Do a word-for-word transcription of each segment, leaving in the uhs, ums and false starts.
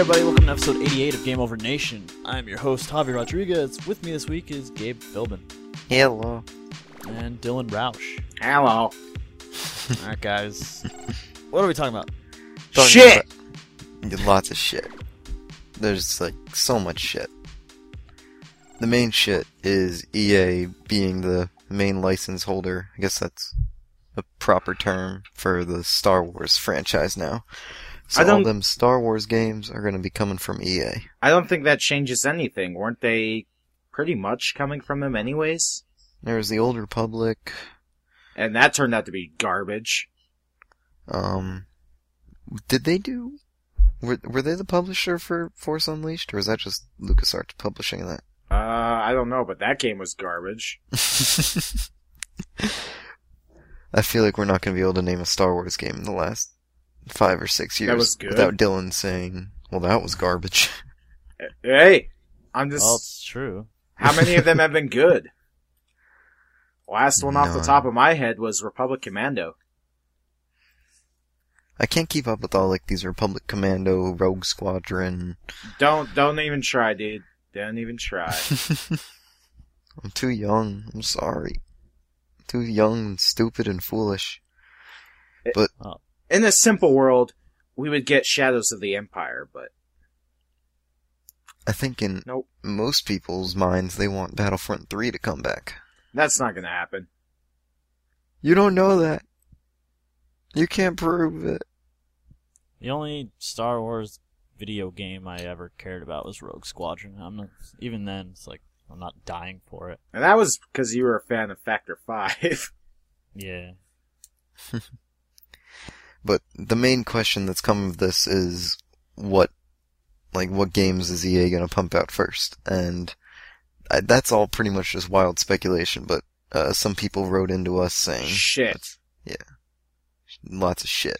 everybody, welcome to episode eighty-eight of Game Over Nation. I'm your host, Javi Rodriguez. With me this week is Gabe Philbin. Hello. And Dylan Roush. Hello. Alright, guys. What are we talking about? Talking Shit! about lots of shit. There's, like, so much shit. The main shit is E A being the main license holder. I guess that's a proper term for the Star Wars franchise now. So I don't- all them Star Wars games are going to be coming from E A. I don't think that changes anything. Weren't they pretty much coming from them anyways? There's the Old Republic. And that turned out to be garbage. Um, did they do... Were, were they the publisher for Force Unleashed, or is that just LucasArts publishing that? Uh, I don't know, but that game was garbage. I feel like we're not going to be able to name a Star Wars game in the last five or six years That was good. without Dylan saying, well, that was garbage. Hey, I'm just... Well, it's true. How many of them have been good? Last one off the None. top of my head was Republic Commando. I can't keep up with all, like, these Republic Commando, Rogue Squadron. Don't, don't even try, dude. Don't even try. I'm too young. I'm sorry. Too young and stupid and foolish. But Oh. In a simple world, we would get Shadows of the Empire, but I think in nope. most people's minds, they want Battlefront three to come back. That's not gonna happen. You don't know that. You can't prove it. The only Star Wars video game I ever cared about was Rogue Squadron. I'm not, even then, it's like, I'm not dying for it. And that was because you were a fan of Factor five. Yeah. But the main question that's come of this is what, like, what games is E A gonna pump out first? And I, that's all pretty much just wild speculation, but uh, some people wrote into us saying... Shit. Yeah. Lots of shit.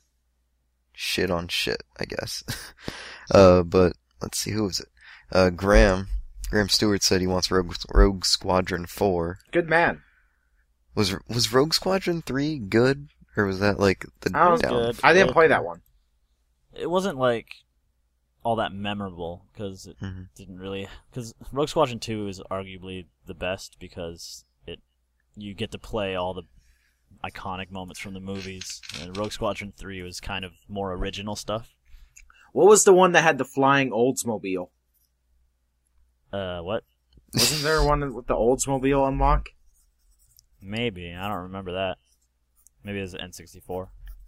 Shit on shit, I guess. uh, but, let's see, who is it? Uh, Graham. Graham Stewart said he wants Rogue, Rogue Squadron four. Good man. Was was Rogue Squadron three good? Or was that, like, the I don't- down? Good. I didn't Good. play that one. It wasn't, like, all that memorable, because it Mhm. didn't really... Because Rogue Squadron two is arguably the best, because it you get to play all the iconic moments from the movies. And Rogue Squadron three was kind of more original stuff. What was the one that had the flying Oldsmobile? Uh, what? Wasn't there one with the Oldsmobile unlock? Maybe. I don't remember that. Maybe it was the N sixty-four.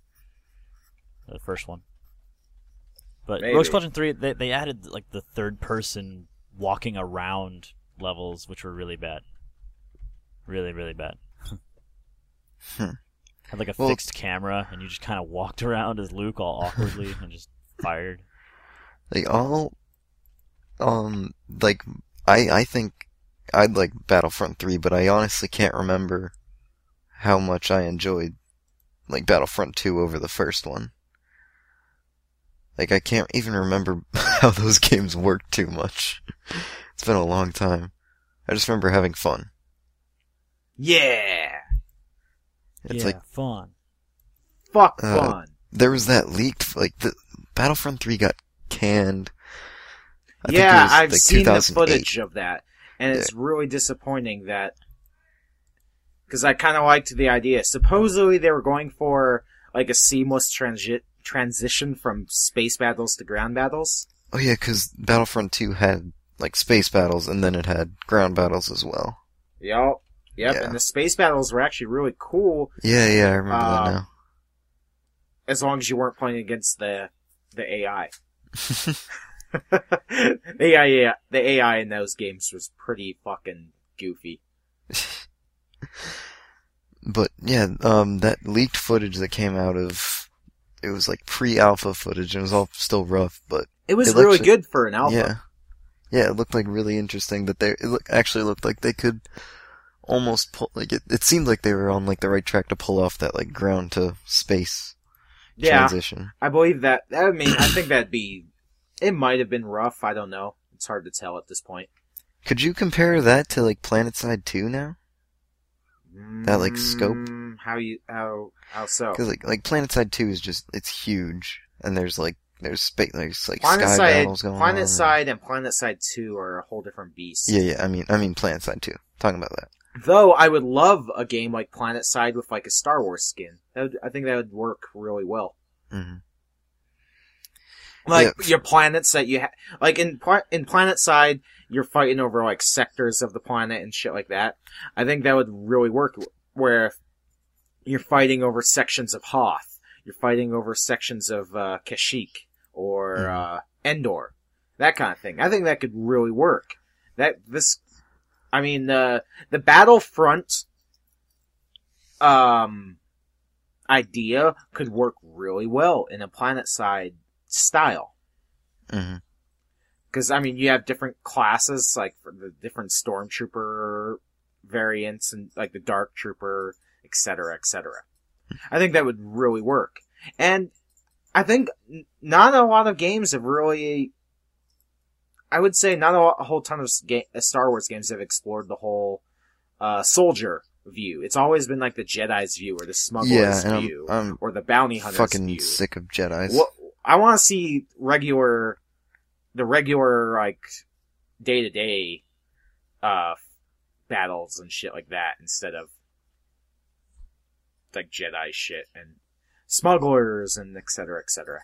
The first one. But Maybe. Rogue Squadron three, they, they added like the third person walking around levels, which were really bad. Really, really bad. Hmm. Had like a Well- fixed camera, and you just kind of walked around as Luke all awkwardly and just fired. Like, all, um, like, I, I think I'd like Battlefront three, but I honestly can't remember how much I enjoyed, like, Battlefront two over the first one. Like, I can't even remember how those games worked too much. It's been a long time. I just remember having fun. Yeah! It's yeah, like, fun. Fuck Uh, fun. there was that leaked, like, the Battlefront three got canned. I think it Yeah, was, I've like, seen the two thousand eight. footage of that. And it's really disappointing that... Because I kind of liked the idea. Supposedly they were going for, like, a seamless transi- transition from space battles to ground battles. Oh yeah, because Battlefront two had, like, space battles, and then it had ground battles as well. Yep. Yep, Yeah. and the space battles were actually really cool, Yeah, yeah, I remember Um, that now. as long as you weren't playing against the the A I. the A I, yeah, the A I in those games was pretty fucking goofy. But, yeah, um, that leaked footage that came out of, it was, like, pre-alpha footage, and it was all still rough, but, It was It really looks- good for an alpha. yeah. Yeah, it looked, like, really interesting that they, it look, actually looked like they could almost pull, like, it, it seemed like they were on, like, the right track to pull off that, like, ground to space Yeah, transition. I believe that. I mean, I think that'd be. It might have been rough. I don't know. It's hard to tell at this point. Could you compare that to, like, PlanetSide two now? That, like, scope? Mm, How you? How? How so? Because, like, like, PlanetSide two is just, it's huge, and there's, like, there's space, there's like Planet sky Side, battles going Planet on. Side and Planet Side two are a whole different beast. Yeah, yeah. I mean, I mean, Planet Side too. Talking about that. Though I would love a game like Planet Side with like a Star Wars skin. That would, I think that would work really well. Mm-hmm. Like Yeah. your planets that you ha- like in Pla- in Planet Side, you're fighting over like sectors of the planet and shit like that. I think that would really work. Where you're fighting over sections of Hoth, you're fighting over sections of uh, Kashyyyk or Mhm. uh, Endor, that kind of thing. I think that could really work. That this. I mean, uh, the Battlefront, um, idea could work really well in a Planet Side style. Mm-hmm. Cause, I mean, you have different classes, like, for the different Stormtrooper variants, and, like, the Dark Trooper, et cetera, et cetera. I think that would really work. And I think n- not a lot of games have really... I would say not a, a whole ton of ga- Star Wars games have explored the whole uh, soldier view. It's always been like the Jedi's view, or the smuggler's Yeah, and view, I'm, I'm or the bounty hunter's fucking view. sick of Jedis. What, I want to see regular, the regular like day to day, uh, battles and shit like that instead of like Jedi shit and smugglers and et cetera, et cetera.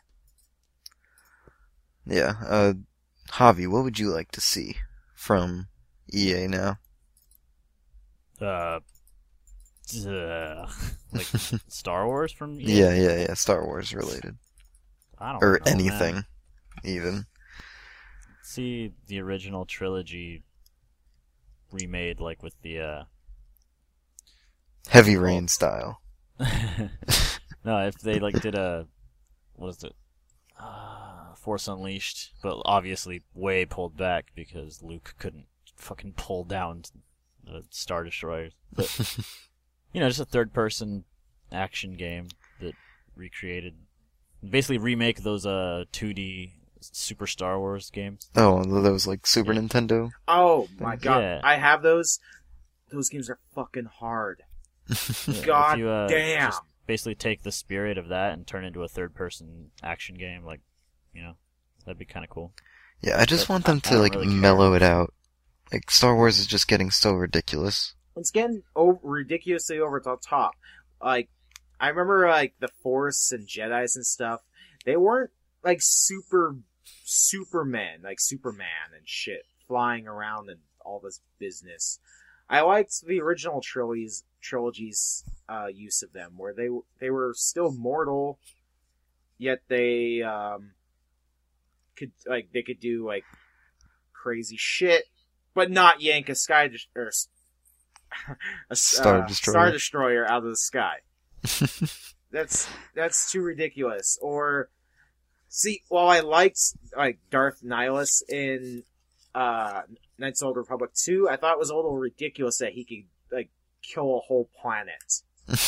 Yeah. Uh, Javi, what would you like to see from E A now? Uh, uh like Star Wars from E A? Yeah, yeah, yeah. Star Wars related. I don't Or know, anything, man. even. See the original trilogy remade, like with the uh Heavy Rain style. no, if they like did a what is it? Uh, Force Unleashed, but obviously way pulled back because Luke couldn't fucking pull down the Star Destroyers. But, you know, just a third-person action game that recreated, basically remake those uh two D Super Star Wars games. Oh, those like Super Nintendo? Oh my god, Yeah. I have those. Those games are fucking hard. Yeah, God if you, uh, damn. just basically take the spirit of that and turn it into a third-person action game, like, you know, that'd be kind of cool. Yeah, I just But want them I- I to don't like really care. mellow it out. Like Star Wars is just getting so ridiculous. It's getting over, ridiculously over the top. Like, I remember, like, the Force and Jedis and stuff, they weren't, like, super, Superman, like Superman and shit, flying around and all this business. I liked the original trilogies, trilogy's, uh, use of them, where they, they were still mortal, yet they, um, could, like, they could do, like, crazy shit, but not yank a sky, de- or a Star uh, Destroyer. Star Destroyer out of the sky. That's that's too ridiculous. Or see, while I liked like Darth Nihilus in uh, Knights of the Old Republic two, I thought it was a little ridiculous that he could like kill a whole planet.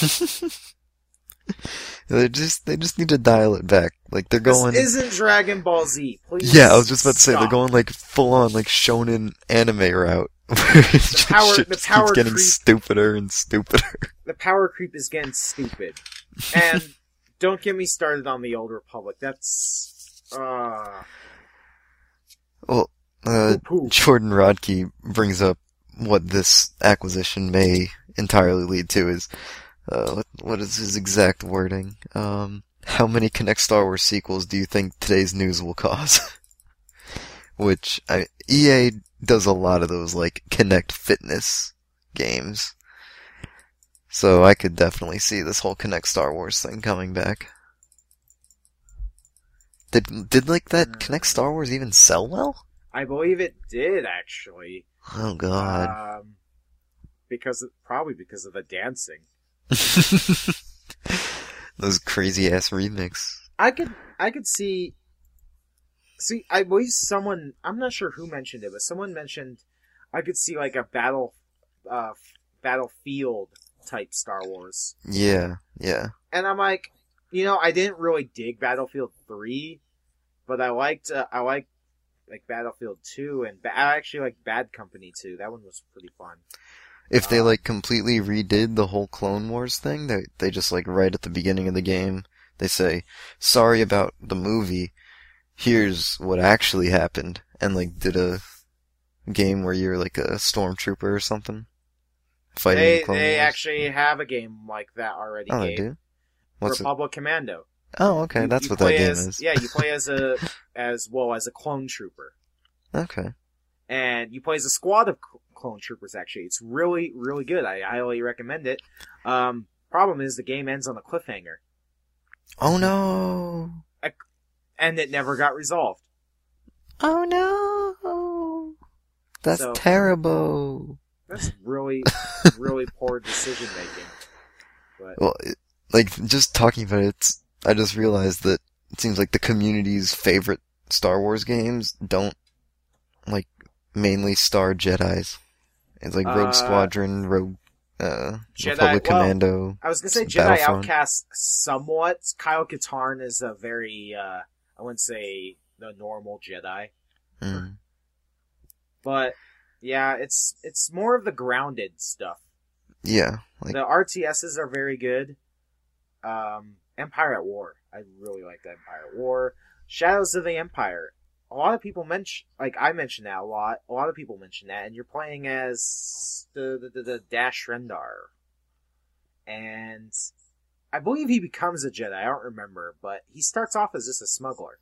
they just they just need to dial it back. Like they're going. This isn't Dragon Ball Z. Please. Yeah, I was just about to say they're stop. going like full on like shonen anime route. Where it's just, power- shit the just power keeps getting creep- stupider and stupider. The power creep is getting stupid. And don't get me started on the Old Republic. That's uh Well, uh, poo-poo. Jordan Rodkey brings up what this acquisition may entirely lead to is, uh, what, what is his exact wording? Um, how many Connect Star Wars sequels do you think today's news will cause? Which, I, E A does a lot of those, like, Connect Fitness games. So I could definitely see this whole Connect Star Wars thing coming back. Did, did like, that Connect Star Wars even sell well? I believe it did actually. Oh god. Um, because of, probably because of the dancing. Those crazy ass remix. I could I could see see I believe someone I'm not sure who mentioned it, but someone mentioned I could see like a battle uh Battlefield type Star Wars. Yeah, yeah. And I'm like, you know, I didn't really dig Battlefield three, but I liked uh, I liked like Battlefield two, and ba- I actually like Bad Company two. That one was pretty fun. If they Uh, like completely redid the whole Clone Wars thing, they they just like right at the beginning of the game, they say, sorry about the movie, here's what actually happened, and like did a game where you're like a stormtrooper or something, fighting They Clone they Wars. actually have a game like that already. Oh, they Gabe. do. What's it? Republic Commando. Oh, okay, You- that's you what that play game as, is. Yeah, you play as a as well as a clone trooper, Okay. and you play as a squad of cl- clone troopers. Actually, it's really really good. I highly recommend it. Um, problem is the game ends on a cliffhanger, Oh no! and it never got resolved. Oh no! That's So- terrible. That's really really poor decision making. But Well, it, like just talking about it, it's, I just realized that it seems like the community's favorite Star Wars games don't like mainly star Jedis. It's like Rogue Uh, Squadron, Rogue uh, Jedi- Republic well, Commando. I was gonna say Jedi Battlefront. Outcast somewhat. Kyle Katarn is a very uh, I wouldn't say the normal Jedi. Mm. But yeah, it's it's more of the grounded stuff. Yeah, like The R T Ss are very good. Um, Empire at War, I really like the Empire at War. Shadows of the Empire. A lot of people mention, like I mentioned that a lot. A lot of people mention that, and you're playing as the the, the, the Dash Rendar, and I believe he becomes a Jedi. I don't remember, but he starts off as just a smuggler.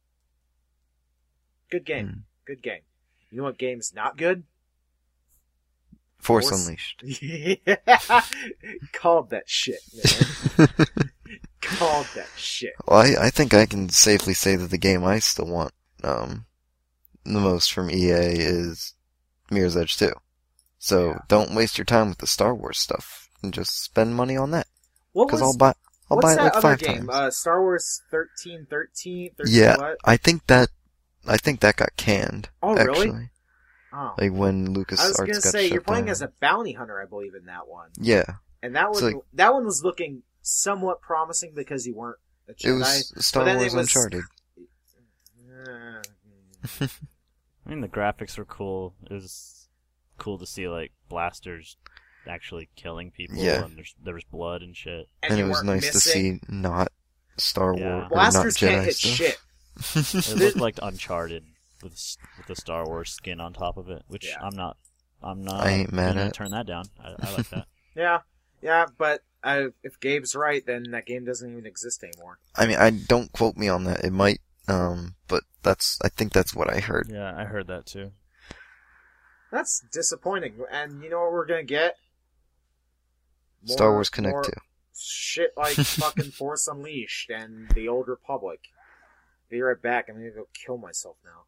Good game. Hmm. Good game. You know what game's not good? Force, Force- Unleashed. Yeah. Called that shit, man. Called that shit. Well, I, I think I can safely say that the game I still want um, the most from E A is Mirror's Edge two. So Yeah. don't waste your time with the Star Wars stuff and just spend money on that. What Because was I'll buy I'll what's buy it that like other five game? times. Uh, Star Wars thirteen thirteen? thirteen Yeah, what? I think that I think that got canned. Oh, really? actually. Oh. Like when Lucas I was Arts gonna got say shut you're playing down. as a bounty hunter, I believe, in that one, Yeah, and that was It's like- that one was looking somewhat promising because you weren't a Jedi. it was Star then it Wars was- Uncharted. Uh, I mean, the graphics were cool. It was cool to see like blasters actually killing people, Yeah. and there's, there was blood and shit. and And you it was weren't nice to missing- see not Star Yeah. Wars or not Blasters can't Jedi hit stuff. shit. It looked like Uncharted with s- with the Star Wars skin on top of it, which Yeah. I'm not. I'm not. I ain't mad gonna at. Turn that down. I, I like that. Yeah, yeah, but I, if Gabe's right, then that game doesn't even exist anymore. I mean, I don't quote me on that. It might, um, but that's I think that's what I heard. Yeah, I heard that too. That's disappointing. And you know what we're gonna get? More- Star Wars Connect more two. Shit like fucking Force Unleashed and the Old Republic. Be right back. I'm gonna go kill myself now.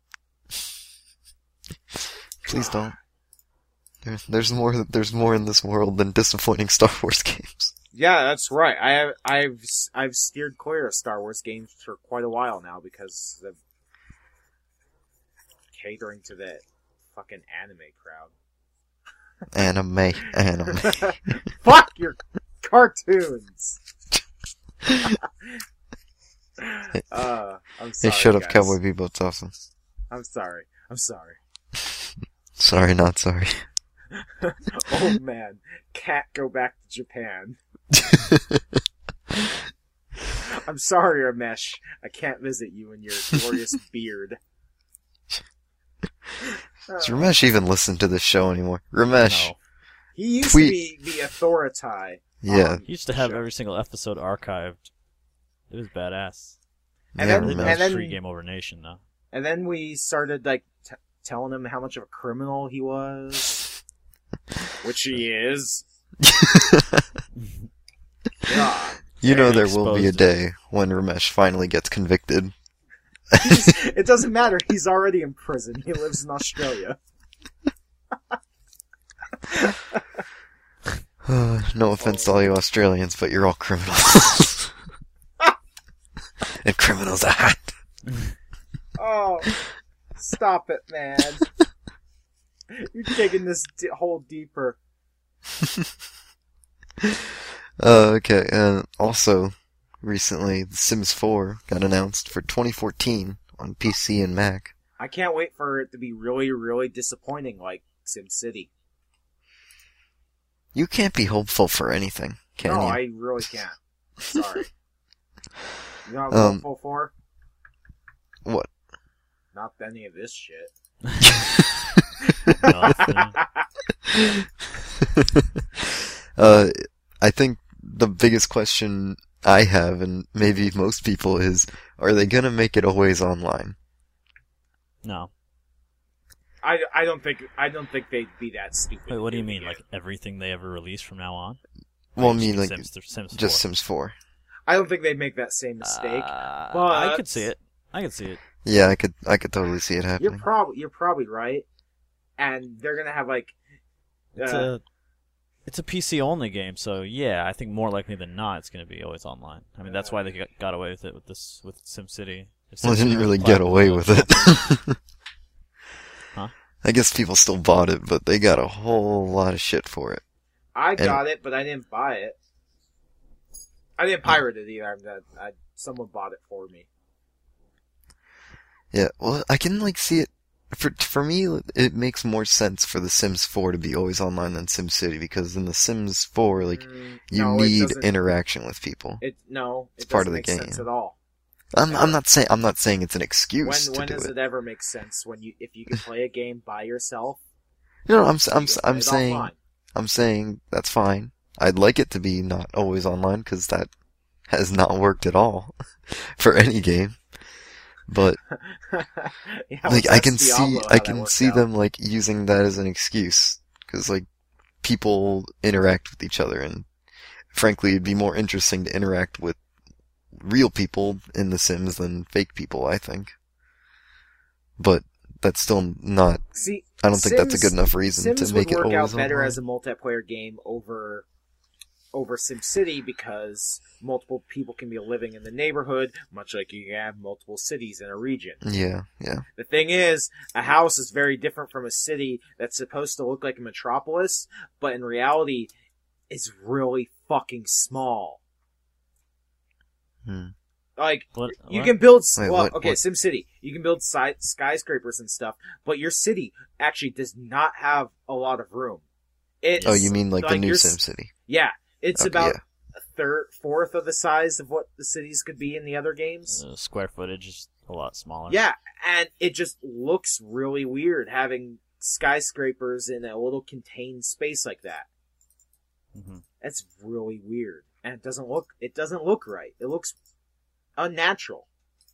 Please don't. There, there's more. There's more in this world than disappointing Star Wars games. Yeah, that's right. I have, I've I've steered clear of Star Wars games for quite a while now because of catering to the fucking anime crowd. Anime, anime. Fuck your cartoons. uh, I'm Hey, sorry. shut up, guys. Cowboy Bebop's awesome. I'm sorry. I'm sorry. Sorry, not sorry. Oh man, can't go back to Japan. I'm sorry, Ramesh. I can't visit you in your glorious beard. Does Ramesh even listen to this show anymore? Ramesh, No. He used Tweet- to be the authority. yeah, Um, He used to have Sure. every single episode archived. It was badass. And yeah, then- It Ramesh. and then- free Game Over Nation though. And then we started like t- telling him how much of a criminal he was, which he is. God. you know and there will be a exposed day when Ramesh finally gets convicted. He's- it doesn't matter. He's already in prison. He lives in Australia. No offense to all you Australians, but you're all criminals. And criminals are hot. Oh, stop it, man. You're taking this d- hole deeper. Uh, okay, and also, recently, The Sims four got announced for twenty fourteen on P C and Mac. I can't wait for it to be really, really disappointing like SimCity. You can't be hopeful for anything, can no, you? I really can't. Sorry. You know what I'm Um, hopeful for? What? Not any of this shit. Nothing. uh, I think the biggest question I have, and maybe most people, is: are they gonna make it always online? No. I, I don't think I don't think they'd be that stupid. Wait, what do you doing mean? it. Like everything they ever release from now on? Well, I Or just mean, like Sims, Sims just four? Sims four. I don't think they'd make that same mistake. Uh, but I could see it. I could see it. Yeah, I could, I could totally see it You're happening. probably you're probably right, and they're gonna have like. It's uh, a it's a P C only game, so yeah, I think more likely than not it's going to be always online. I mean, that's why they got, got away with it with this with SimCity. If Well, they SimCity didn't was really a get platform away that with was- it. Huh? I guess people still bought it, but they got a whole lot of shit for it. I got it, but I didn't buy it. I didn't pirate it either. I, I, someone bought it for me. Yeah, well, I can like see it. For for me, it makes more sense for The Sims four to be always online than SimCity, because in The Sims four, like, Mm, you no, it need doesn't- interaction with people. It no, it It's part of doesn't the make sense game. at all. I'm I'm not saying I'm not saying it's an excuse When to when do does it. it ever make sense? When you if you can play a game by yourself? You know, I'm s- I'm you s- can play I'm it saying offline. I'm saying that's fine. I'd like it to be not always online, because that has not worked at all for any game. But Yeah, like, well, I that's can Diablo, see how I that can worked see out. them like using that as an excuse, because like people interact with each other, and frankly, it'd be more interesting to interact with real people in The Sims than fake people, I think. But that's still not. See, I don't think that's a Sims- good enough reason Sims to make would it work always out better online. as a multiplayer game over over SimCity, because multiple people can be living in the neighborhood, much like you can have multiple cities in a region. Yeah, yeah. The thing is, a house is very different from a city that's supposed to look like a metropolis, but in reality, it's really fucking small. Hmm. Like, What- you what? can build, Wait, well, what- okay, what? SimCity. You can build si- skyscrapers and stuff, but your city actually does not have a lot of room. It's, Oh, you mean like, the new your s- SimCity? Yeah, it's Okay, about yeah. a third, fourth of the size of what the cities could be in the other games. Uh, square footage is a lot smaller. Yeah, and it just looks really weird having skyscrapers in a little contained space like that. hmm That's really weird, and it doesn't look it doesn't look right. It looks unnatural.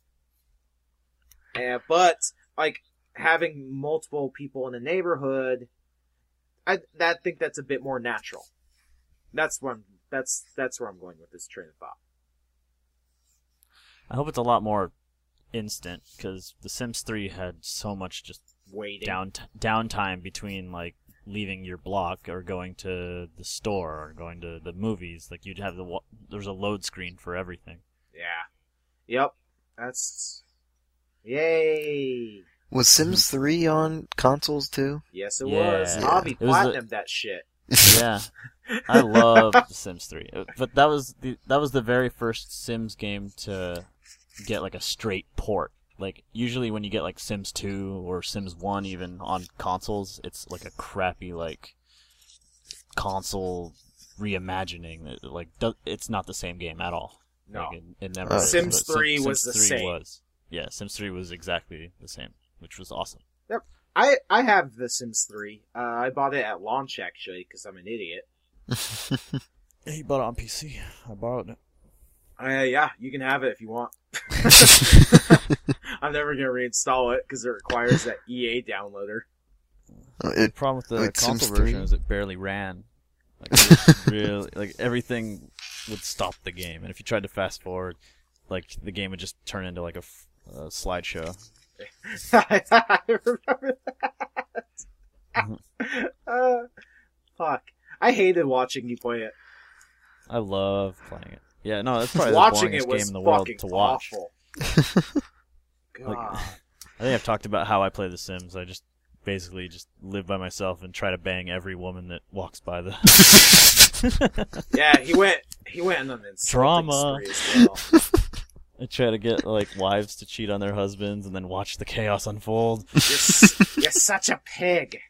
Uh, but like having multiple people in a neighborhood, I I think that's a bit more natural. That's what I'm, that's that's where I'm going with this train of thought. I hope it's a lot more instant, because The Sims three had so much just Waiting. down downtime between like leaving your block or going to the store or going to the movies. Like you'd have the wa- there's a load screen for everything. Yeah. Yep. That's yay. Was Sims three on consoles too? Yes, it Yeah. was. Avi It was the- platinumed that shit. Yeah, I love The Sims three, but that was the that was the very first Sims game to get like a straight port. Like usually when you get like Sims two or Sims one even on consoles, it's like a crappy like console reimagining. It, like do- it's not the same game at all. No. Like, it, it never Uh, is, Sims but three Sim- was Sims the three same. Was. Yeah, Sims three was exactly the same, which was awesome. I I have The Sims three. Uh, I bought it at launch actually because I'm an idiot. Yeah, he bought it on P C. I borrowed it. Uh, yeah, you can have it if you want. I'm never gonna reinstall it because it requires that E A downloader. Uh, The it, problem with the Wait, console Sims version three? is it barely ran. Like, it was really, like everything would stop the game, and if you tried to fast forward, like the game would just turn into like a, f- a slideshow. I remember that. uh, fuck. I hated watching you play it. I love playing it. Yeah, no, that's probably Watching the it boringest was game in the world fucking to watch. awful. Like, God. I think I've talked about how I play The Sims. I just basically just live by myself and try to bang every woman that walks by the. Yeah, he went. He went on an insulting Drama. spree as well. I try to get like wives to cheat on their husbands and then watch the chaos unfold. You're, s- you're such a pig,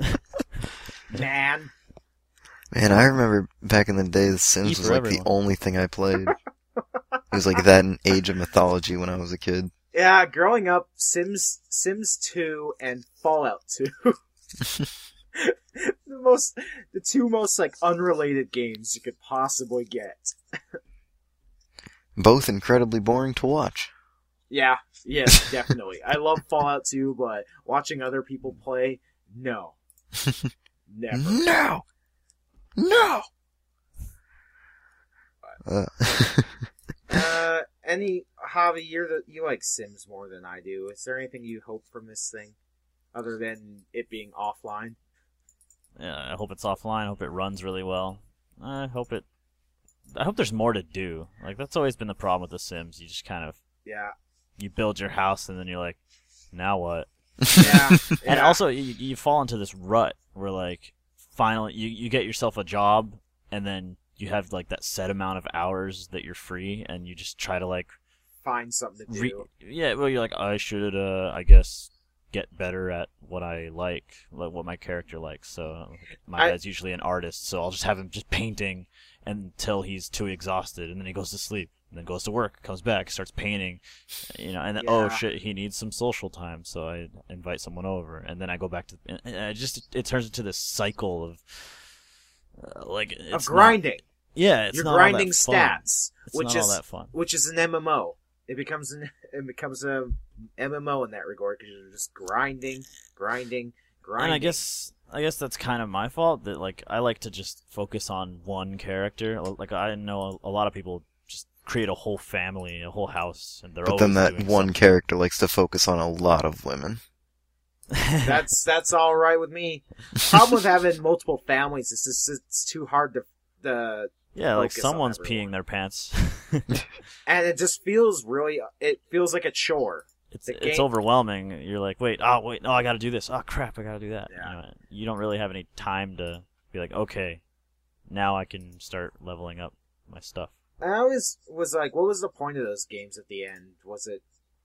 man. Man, I remember back in the day, The Sims Eat was for like everyone. the only thing I played. It was like that in Age of Mythology when I was a kid. Yeah, growing up, Sims Sims two and Fallout two. the most, the two most like unrelated games you could possibly get. Both incredibly boring to watch. Yeah, yes, definitely. I love Fallout two, but watching other people play, no. Never. No! No! Uh. uh, any, Javi, you're the, you like Sims more than I do. Is there anything you hope from this thing? Other than it being offline? Yeah, I hope it's offline. I hope it runs really well. I hope it... I hope there's more to do. Like, that's always been the problem with The Sims. You just kind of... Yeah. You build your house, and then you're like, now what? Yeah. And yeah. also, you, you fall into this rut where, like, finally, you, you get yourself a job, and then you have, like, that set amount of hours that you're free, and you just try to, like... Find something to do. Re- yeah, well, you're like, I should, uh, I guess, get better at what I like, like what my character likes. So, my I... dad's usually an artist, so I'll just have him just painting until he's too exhausted, and then he goes to sleep. And then goes to work, comes back, starts painting, you know, and then, yeah. oh shit, he needs some social time, so I invite someone over, and then I go back to, and it just, it turns into this cycle of, uh, like, it's of grinding. Not, yeah, it's You're not grinding all that fun. stats, It's which not is all that fun. which is an M M O. It becomes an it becomes a M M O in that regard because you're just grinding, grinding, grinding. And I guess, I guess that's kind of my fault that, like, I like to just focus on one character. Like, I know a, a lot of people create a whole family, a whole house, and they're but always then that doing one something. character likes to focus on a lot of women. that's that's all right with me. Problem with having multiple families is just it's too hard to. to yeah, like focus on someone's everyone. peeing their pants, and it just feels really. It feels like a chore. it's The it's game- overwhelming. You're like, wait, oh wait, no, I got to do this. Oh crap, I got to do that. Yeah. You know, you don't really have any time to be like, okay, now I can start leveling up my stuff. I always was like, what was the point of those games at the end? Was it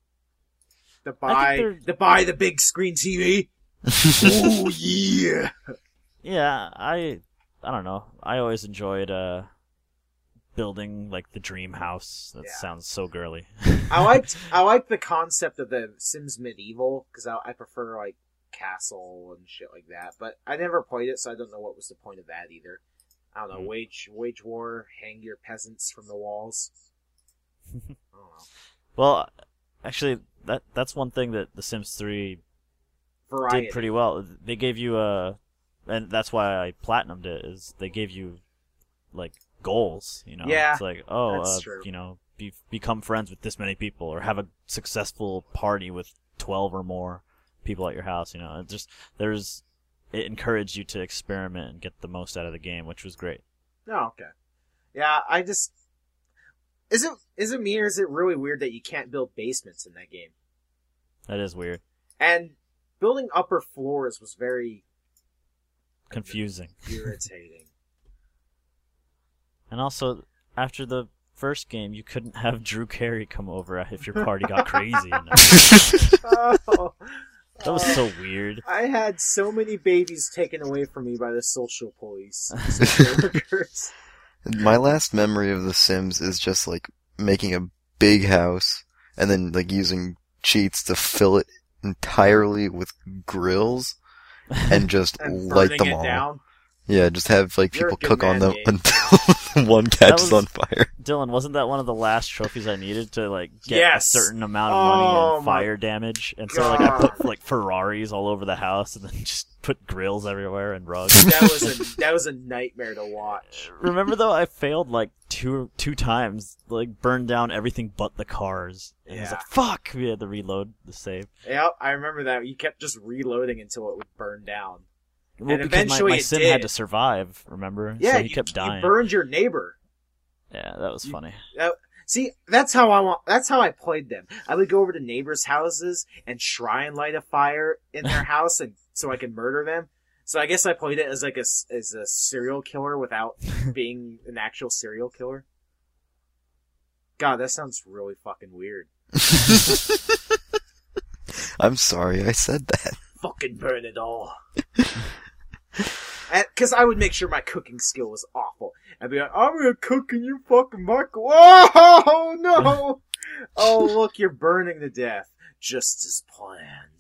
to buy they're- to buy the big screen T V? Oh yeah. Yeah, I I don't know. I always enjoyed uh building like the dream house. That Yeah. sounds so girly. I liked I liked the concept of the Sims Medieval because I, I prefer like castle and shit like that. But I never played it, so I don't know what was the point of that either. I don't know. Mm. Wage wage war, hang your peasants from the walls. I don't know. Well, actually, that that's one thing that The Sims three Variety. did pretty well. They gave you a, and that's why I platinumed it. Is they gave you like goals. You know, Yeah, it's like oh, that's uh, true. you know, be, become friends with this many people, or have a successful party with twelve or more people at your house. You know, it just there's it encouraged you to experiment and get the most out of the game, which was great. Oh, okay. Yeah, I just is it is it me or is it really weird that you can't build basements in that game? That is weird, And building upper floors was very confusing, irritating. and also after the first game, you couldn't have Drew Carey come over if your party got crazy. You know? Oh, That was so weird. I had so many babies taken away from me by the social police. Social workers. My last memory of The Sims is just like making a big house and then like using cheats to fill it entirely with grills and just And light burning them it all. down. Yeah, just have like You're a people good cook on man, them Gabe. until one catches was- on fire. Dylan, wasn't that one of the last trophies I needed to like get Yes. a certain amount of Oh, money and my fire damage? And so like I God. put like Ferraris all over the house and then just put grills everywhere and rugs. That was a that was a nightmare to watch. Remember though, I failed like two two times, like burned down everything but the cars. And I was Yeah. like, fuck! We had to reload the save. Yep, I remember that. You kept just reloading until it would burn down. Well, And because eventually my, my it sim did. had to survive. Remember? Yeah, so he you, kept you dying. burned your neighbor. Yeah, that was You- funny. That, see, that's how I want. That's how I played them. I would go over to neighbors' houses and try and light a fire in their house, and so I could murder them. So I guess I played it as like a s- as a serial killer without being an actual serial killer. God, that sounds really fucking weird. I'm sorry I said that. Fucking burn it all. Because I would make sure my cooking skill was awful. I'd be like, I'm gonna cook in your fucking microwave. Oh no! Oh, look, you're burning to death. Just as planned.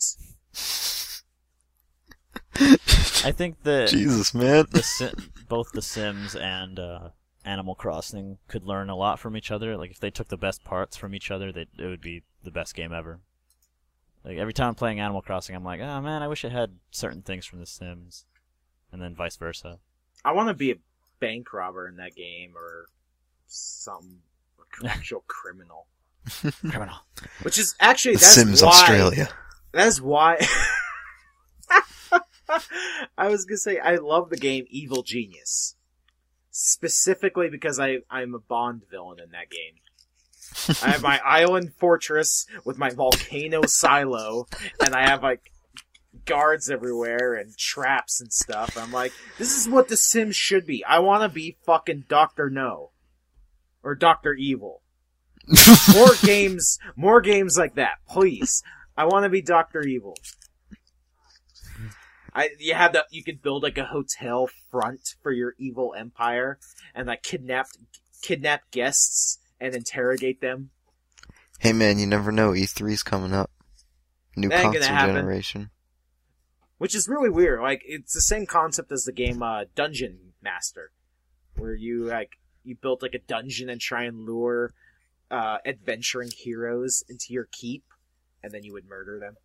I think that Jesus, man. the Sim, both The Sims and uh, Animal Crossing could learn a lot from each other. Like if they took the best parts from each other, they, it would be the best game ever. Like every time I'm playing Animal Crossing, I'm like, oh man, I wish it had certain things from The Sims, and then vice versa. I want to be a bank robber in that game, or some actual criminal. Criminal. Which is actually The that's Sims why, Australia. That's why. I was gonna say I love the game Evil Genius, specifically because I I'm a Bond villain in that game. I have my island fortress with my volcano silo, and I have like guards everywhere and traps and stuff. I'm like, this is what The Sims should be. I want to be fucking Doctor No or Doctor Evil. More games, more games like that, please. I want to be Doctor Evil. I you have that you could build like a hotel front for your evil empire and like kidnap kidnap guests and interrogate them. Hey man, you never know. E three's coming up. New That ain't gonna console happen. generation. Which is really weird. Like it's the same concept as the game uh, Dungeon Master, where you like you built like a dungeon and try and lure uh, adventuring heroes into your keep, and then you would murder them.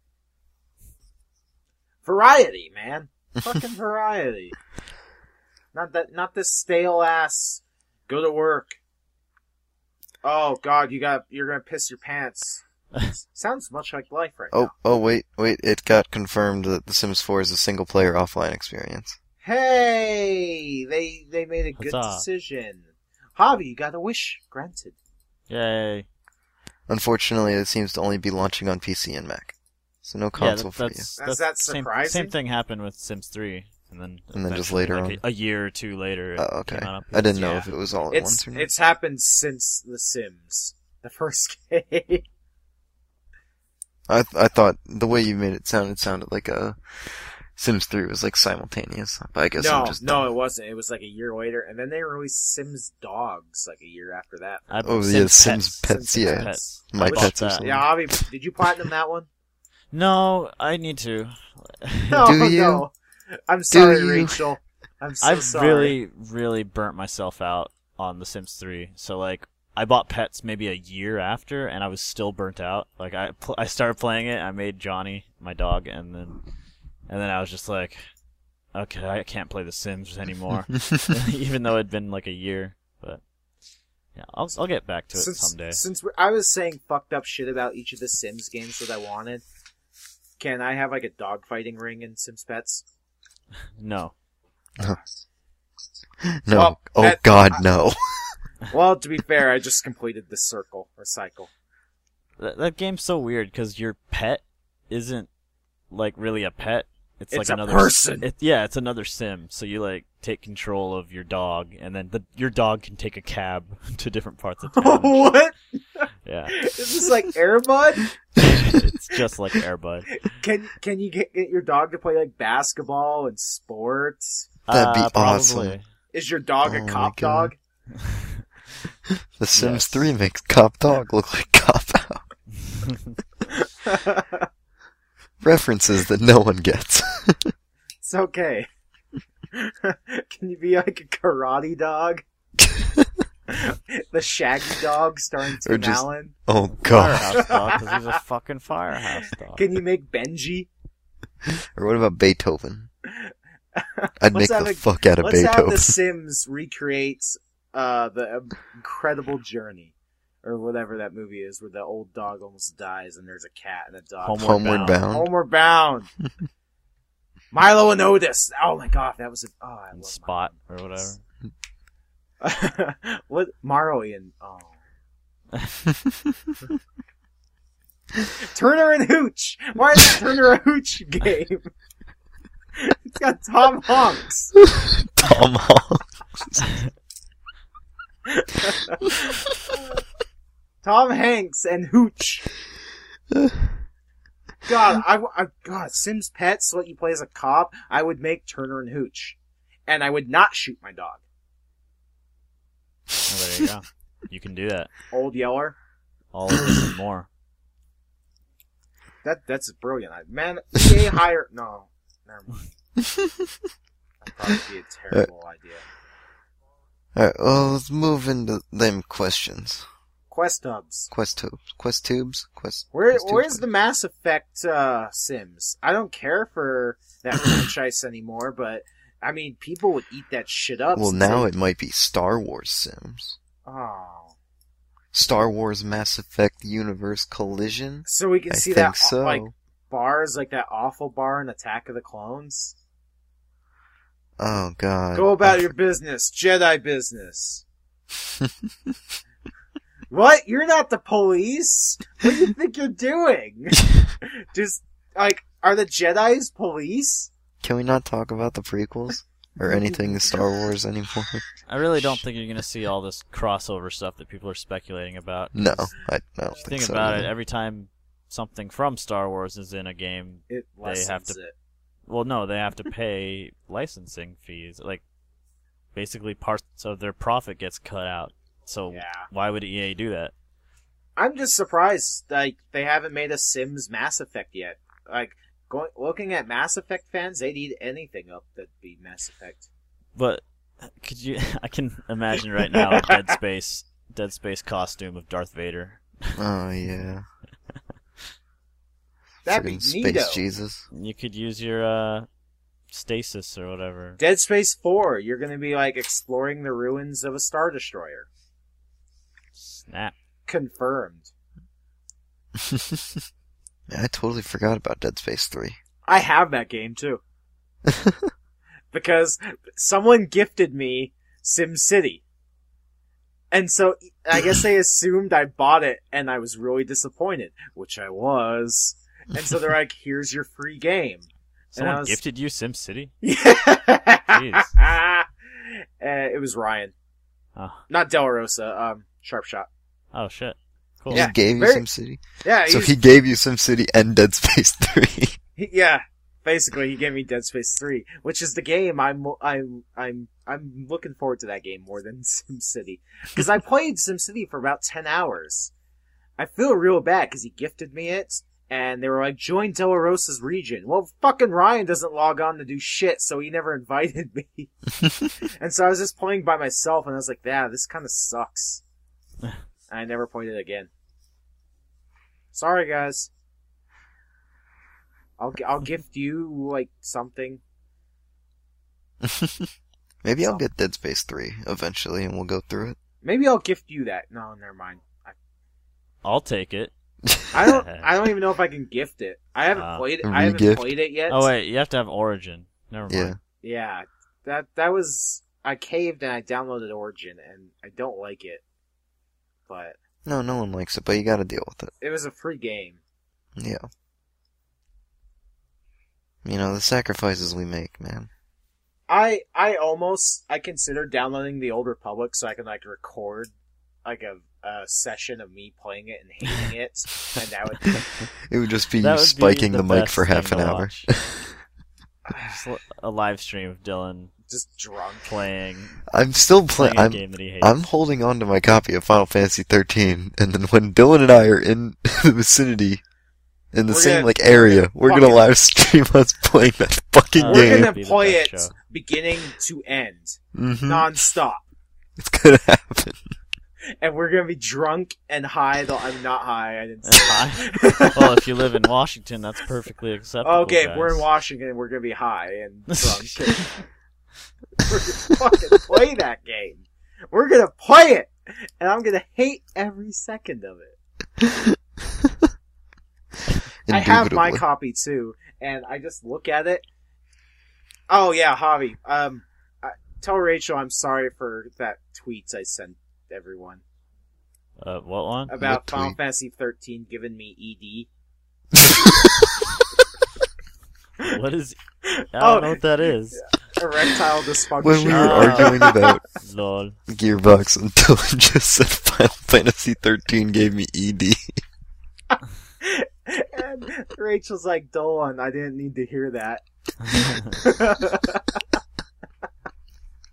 Variety, man, fucking variety. Not that, not this stale ass. Go to work. Oh God, you got you're gonna piss your pants. Sounds much like life right Oh, now. oh wait, wait. It got confirmed that The Sims four is a single-player offline experience. Hey, they they made a good Huzzah. decision. Javi, you got a wish granted. Yay. Unfortunately, it seems to only be launching on P C and Mac, so no Yeah, console that, for you. that's, Is that same, surprising? same thing happened with Sims three, and then And then just eventually, later like on. a, a year or two later. It Oh, okay. came out on I didn't know Yeah. if it was all at It's once or not. it's happened since The Sims, the first game. I th- I thought the way you made it sound, it sounded like a Sims three was like simultaneous. But I guess no, I'm just no, dumb. it wasn't. It was like a year later, and then they released Sims Dogs like a year after that. I, Oh, yeah, Sims Pets. Pets, Sims yeah. Pets. My I Which- bought Pets or that. something. Yeah, Javi, did you platinum that one? No, I need to. No, Do you? no. I'm sorry, you? Rachel. I'm so I've sorry. really, really burnt myself out on The Sims three. So like, I bought Pets maybe a year after, and I was still burnt out. Like I, pl- I started playing it. I made Johnny my dog, and then, and then I was just like, okay, I can't play The Sims anymore, even though it'd been like a year. But yeah, I'll I'll get back to it since, someday. Since we- I was saying fucked up shit about each of the Sims games that I wanted, can I have like a dogfighting ring in Sims Pets? No, No. Well, oh that- God, no. Well, to be fair, I just completed the circle or cycle. that, that game's so weird because your pet isn't like really a pet. It's, It's like a another person. It, yeah, it's another sim. So you like take control of your dog, and then the, your dog can take a cab to different parts of town. What? Yeah, Is this like Airbud? it's just like Airbud. Can can you get, get your dog to play like basketball and sports? That'd be Uh, awesome. probably. Is your dog Oh a my cop God. dog? The Sims Yes. three makes Cop Dog look like Cop Out. References that no one gets. It's okay. Can you be like a karate dog? The Shaggy Dog starring Or Tim just- Allen? Oh God. Firehouse dog, because he's a fucking firehouse dog. Can you make Benji? Or what about Beethoven? I'd Let's make have the a- fuck out of Let's have Beethoven. The Sims recreate uh, the Incredible Journey, or whatever that movie is, where the old dog almost dies and there's a cat and a dog. Homeward Homeward Bound. Homeward Bound. Milo and Otis. Oh my god, that was a oh, I And love Spot or whatever. Milo. What Marley and oh Turner and Hooch. Why is it Turner and Hooch game? It's got Tom Hanks. Tom Hanks. Tom Hanks and Hooch. God, I, I God, Sims Pets let you play as a cop. I would make Turner and Hooch, and I would not shoot my dog. Oh, there you go. You can do that. Old Yeller. All of this and more. That that's brilliant. I- Man, E A hire no, never mind. That'd probably be a terrible idea. Alright, well, let's move into them questions. Quest hubs. Quest tubes. Quest tubes? Quest, Where quest tubes? where's the Mass Effect uh, Sims? I don't care for that franchise anymore, but I mean, people would eat that shit up. Well, since now they- it might be Star Wars Sims. Oh, Star Wars Mass Effect Universe Collision? so we can I see think that so. like bars, like that awful bar in Attack of the Clones. Oh, God. Go about your business, Jedi business. What? You're not the police? What do you think you're doing? Just, like, are the Jedis police? Can we not talk about the prequels? Or anything Star Wars anymore? I really don't think you're going to see all this crossover stuff that people are speculating about. No, I, I don't Think think so. about either. it. Every time something from Star Wars is in a game, It lessens have to- it. well, no, they have to pay licensing fees. Like, basically, parts of their profit gets cut out. So Yeah. why would E A do that? I'm just surprised, like, they haven't made a Sims Mass Effect yet. Like, going, looking at Mass Effect fans, they'd eat anything up that'd be Mass Effect. But could you? I can imagine right now a Dead Space, Dead Space costume of Darth Vader. Oh, yeah. That'd be Friggin' Space neato. Jesus. You could use your uh, stasis or whatever. Dead Space four, you're gonna be, like, exploring the ruins of a Star Destroyer. Snap. Confirmed. I totally forgot about Dead Space three. I have that game too. Because someone gifted me SimCity. And so I guess they assumed I bought it and I was really disappointed, which I was. And so they're like, here's your free game. Someone was- gifted you SimCity? Yeah. uh, it was Ryan. Oh, Not Del Rosa, um, Sharp Shot. oh shit. Cool. Yeah. He gave you very- SimCity? Yeah, So he's- he gave you SimCity and Dead Space three. He- yeah, basically, he gave me Dead Space three, which is the game I'm I'm I'm I'm looking forward to that game more than SimCity because I played SimCity for about ten hours. I feel real bad because he gifted me it, and they were like, "Join De La Rosa's region." Well, fucking Ryan doesn't log on to do shit, so he never invited me. And so I was just playing by myself, and I was like, "Yeah, this kind of sucks." And I never played it again. Sorry, guys. I'll I'll gift you like something. Maybe I'll So- get Dead Space three eventually and we'll go through it. Maybe I'll gift you that. No, never mind. I, I'll take it. I don't. I don't even know if I can gift it. I haven't Uh, played it. a I haven't re-gift? played it yet. Oh wait, you have to have Origin. Never mind. Yeah. Yeah, that that was. I caved and I downloaded Origin and I don't like it, but No, no one likes it, but you gotta deal with it. it was a free game. Yeah. You know, the sacrifices we make, man. I I almost I considered downloading the Old Republic so I can like record like a, a session of me playing it and hating it, and that would It would just be That you would be spiking the, mic best for half thing an to hour. watch. Just l- a live stream of Dylan just drunk. playing, I'm still playing playing. a I'm game that he hates. I'm holding on to my copy of Final Fantasy thirteen, and then when Dylan and I are in the vicinity, in the We're same gonna- like area, we're gonna fucking- live stream us playing that fucking Uh, We're game. gonna Be the play best it show. beginning to end, Mhm. non-stop. It's gonna happen. And we're gonna be drunk and high, though I'm not high. I didn't And high. Well, if you live in Washington, that's perfectly acceptable. Okay, guys. if we're in Washington, we're gonna be high and drunk. We're gonna fucking play that game. We're gonna play it! And I'm gonna hate every second of it. I have my Indubitably. copy too, and I just look at it. Oh yeah, Javi. Um, I, tell Rachel I'm sorry for that tweets I sent everyone Uh, what one? about What Final tweet? Fantasy thirteen giving me E D. What is? I don't Oh. know what that is. Erectile dysfunction. When we were Oh. arguing about Lol. Gearbox, and Dylan just said Final Fantasy thirteen gave me E D. And Rachel's like, Dolan, I didn't need to hear that.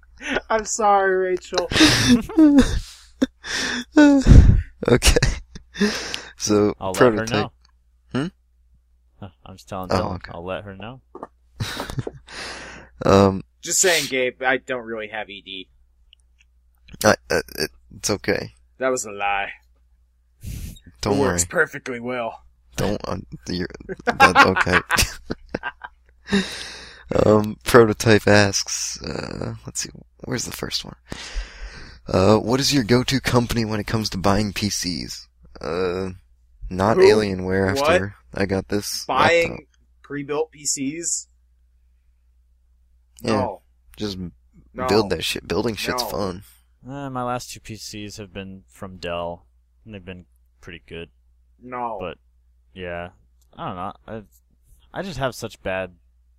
I'm sorry, Rachel. Okay. So I'll let her prototype. know. Hmm? Huh, I'm just telling Oh, Dylan. okay. I'll let her know. um, Just saying, Gabe, I don't really have E D. I, uh, it, it's okay. That was a lie. Don't it worry. works perfectly well. Don't. Uh, you're, that, okay. um, prototype asks. Uh, let's see. Where's the first one? Uh, what is your go-to company when it comes to buying P Cs? Uh, not Who? Alienware. What? After I got this Buying laptop. pre-built P Cs? Yeah. No. Just No. build that shit. Building shit's No. fun. Uh, my last two P Cs have been from Dell, and they've been pretty good. No. But yeah, I don't know. I I just have such bad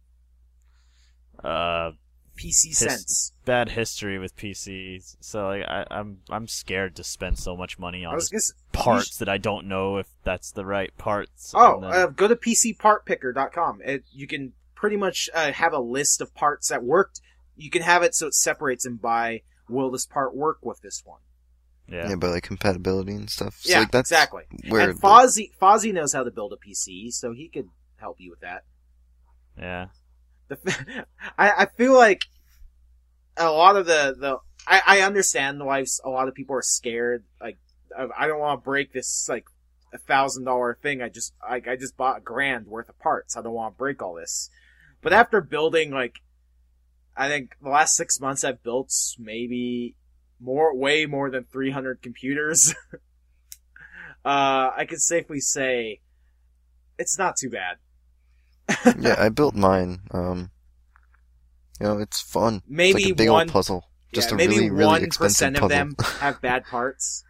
uh P C his- sense. bad history with P Cs. So like I, I'm I'm scared to spend so much money I on was gonna s- parts you sh- that I don't know if that's the right parts. Oh, and then- uh, go to P C part picker dot com. It, you can pretty much uh, have a list of parts that worked. You can have it so it separates them by, will this part work with this one? yeah. Yeah, but like compatibility and stuff. So, Yeah, like, that's exactly. Where And Fozzie, Fozzie knows how to build a P C, so he could help you with that. yeah. The, I, I feel like a lot of the, the I, I understand why a lot of people are scared. Like, I, I don't want to break this, like, a thousand dollar thing. I just, I, I just bought a grand worth of parts. I don't want to break all this. But after building, like, I think the last six months I've built maybe more, way more than three hundred computers. uh, I can safely say it's not too bad. yeah, I built mine. Um, you know, it's fun. Maybe it's like a big one, old puzzle. Just yeah, a maybe really, really one expensive percent of puzzle. them have bad parts.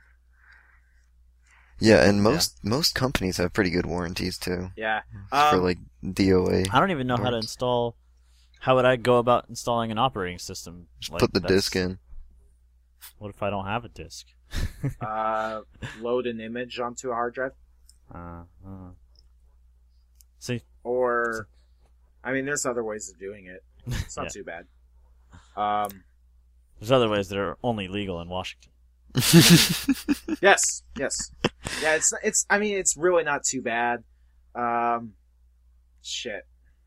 Yeah, and most most companies have pretty good warranties too. Yeah. for Um, like D O A. I don't even know how to parts. install. How would I go about installing an operating system? Like, Put the that's- disc in. What if I don't have a disc? uh, load an image onto a hard drive, Uh, uh. See, or, I mean, there's other ways of doing it. It's not Yeah. too bad. Um, there's other ways that are only legal in Washington. yes, yes, yeah. It's it's. I mean, it's really not too bad. Um, shit.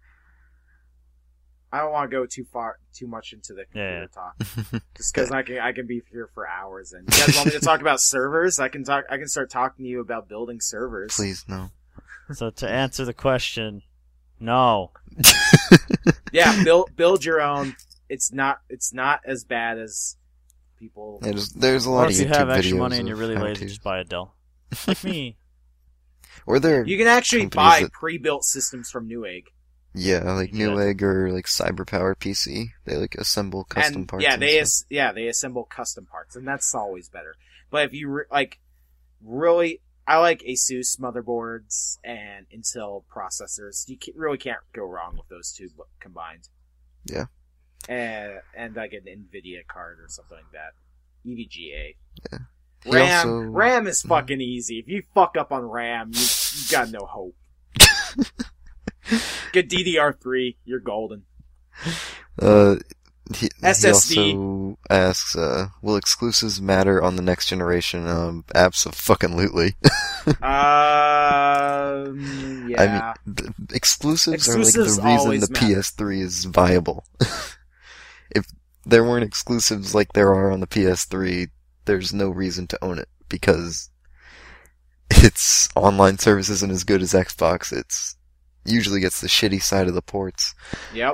I don't want to go too far, too much into the computer Yeah, yeah. talk, just because I can I can be here for hours. And you guys want me to talk about servers? I can talk. I can start talking to you about building servers. Please no. So to answer the question, no. Yeah, build build your own. It's not it's not as bad as people. There's there's a Or lot of if you YouTube have videos extra money and you're of really how lazy, to. just buy a Dell. Like me. Or there, You can actually companies buy that- pre-built systems from Newegg. yeah, like Yeah. Newegg or like CyberPower P C. They like assemble custom and parts. yeah, and they stuff. as- yeah they assemble custom parts, and that's always better. But if you re- like, really, I like ASUS motherboards and Intel processors. You ca- really can't go wrong with those two bu- combined. Yeah. And and like an Nvidia card or something like that, E V G A. Yeah. He RAM also- RAM is fucking easy. If you fuck up on RAM, you, you got no hope. Get D D R three, you're golden. Uh, he, S S D. he also asks, uh, will exclusives matter on the next generation? Um, absolutely. Um, yeah. I mean, th- exclusives, Exclusives are like the reason always the matter. P S three is viable. If there weren't exclusives like there are on the P S three, there's no reason to own it because its online service isn't as good as Xbox. It's usually gets the shitty side of the ports. Yep.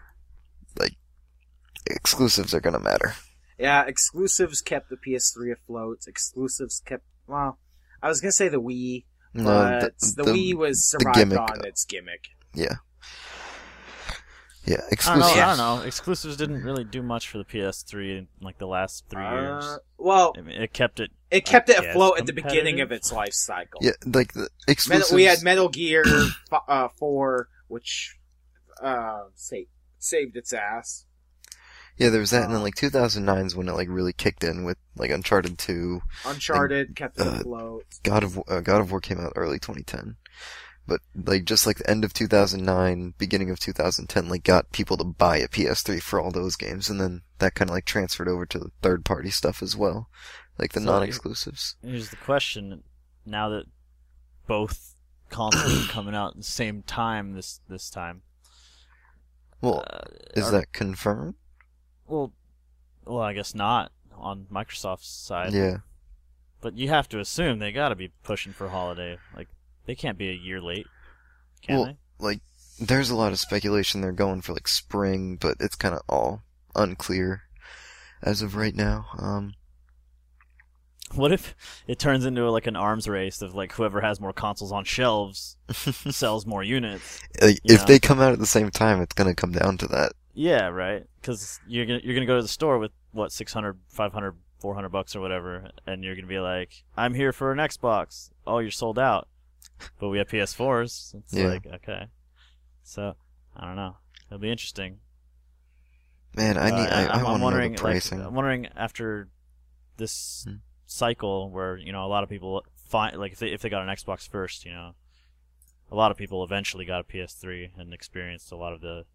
Exclusives are gonna matter. Yeah, exclusives kept the P S three afloat. Exclusives kept, well, I was gonna say the Wii, No, but the, Wii was survived gimmick. on its gimmick. Yeah. Yeah, I don't know. exclusives. I don't know. Exclusives didn't really do much for the P S three in like the last three years. Uh, well, I mean, it kept it. it kept it guess afloat at the beginning competitive. of its life cycle. Yeah, like the Metal, exclusives. we had Metal Gear f- uh, four, which uh, saved, saved its ass. Yeah, there was that, and then like two thousand nine is when it like really kicked in with like Uncharted two. Uncharted kept it uh, afloat. God of uh, God of War came out early twenty ten, but like just like the end of two thousand nine, beginning of two thousand ten, like got people to buy a P S three for all those games, and then that kind of like transferred over to the third party stuff as well, like the So, non-exclusives. Here's the question: now that both consoles are coming out at the same time this this time. Well, uh, is are, that confirmed? Well, well, I guess not on Microsoft's side. Yeah. But you have to assume they got to be pushing for holiday. Like, they can't be a year late, can well, they? like, there's a lot of speculation they're going for, like, spring, but it's kind of all unclear as of right now. Um, What if it turns into like an arms race of like whoever has more consoles on shelves sells more units? like, You if know? they come out at the same time, it's gonna come down to that. Yeah, right. Because you're gonna you're gonna go to the store with what six hundred, five hundred, four hundred bucks or whatever, and you're gonna be like, "I'm here for an Xbox." Oh, you're sold out. But we have P S fours. It's Yeah. like okay. So I don't know. It'll be interesting. Man, I Uh, need. I, I I'm, I'm want to know wondering, the like, pricing. I'm wondering after this Hmm. cycle where you know a lot of people find like if they if they got an Xbox first, you know, a lot of people eventually got a P S three and experienced a lot of the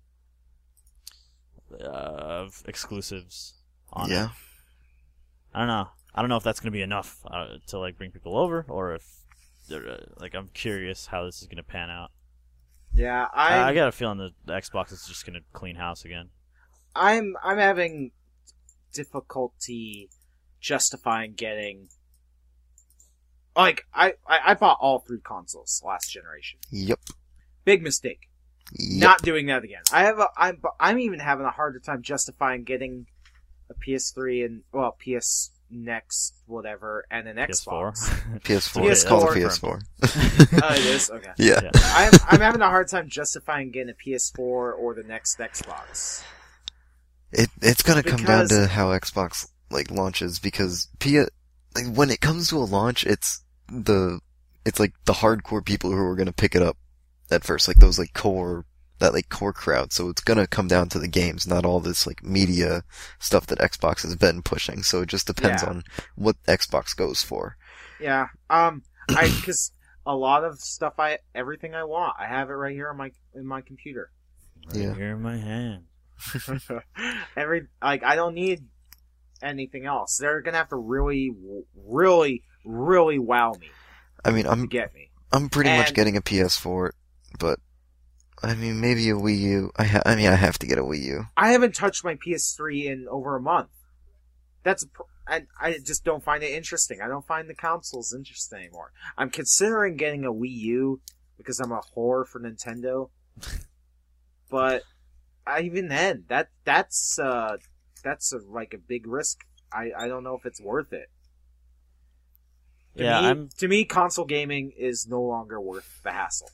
uh, exclusives on it. yeah. I don't know. I don't know if that's going to be enough uh, to like bring people over, or if they're, uh, like I'm curious how this is going to pan out. Yeah, I, I'm, I got a feeling that the Xbox is just going to clean house again. I'm, I'm having difficulty justifying getting. Like, I, I, I bought all three consoles last generation. Yep. Big mistake. Yep. Not doing that again. I have a, I'm, I'm even having a harder time justifying getting a P S three and, well, P S Next, whatever, and an P S four. Xbox. P S four. P S It's called a four. P S four. Oh, it is? Okay. Yeah. Yeah. I'm, I'm having a hard time justifying getting a P S four or the next Xbox. It it's gonna come down Because- to how Xbox like launches because P like, when it comes to a launch, it's the it's like the hardcore people who are gonna pick it up at first, like those like core that like core crowd. So it's gonna come down to the games, not all this like media stuff that Xbox has been pushing. So it just depends Yeah. on what Xbox goes for. Yeah. Um, I, cause a lot of stuff I, everything I want, I have it right here on my, in my computer. Right Yeah. here in my hand. Every, like, I don't need anything else. They're gonna have to really, really, really wow me I mean, to I'm get me. I'm pretty much And- getting a P S four, but I mean maybe a Wii U. I ha- I mean I have to get a Wii U. I haven't touched my P S three in over a month. That's, a pr- I, I just don't find it interesting. I don't find the consoles interesting anymore. I'm considering getting a Wii U because I'm a whore for Nintendo. But I, even then, that that's uh that's a, like a big risk. I, I don't know if it's worth it. To Yeah, me, I'm to me, console gaming is no longer worth the hassle.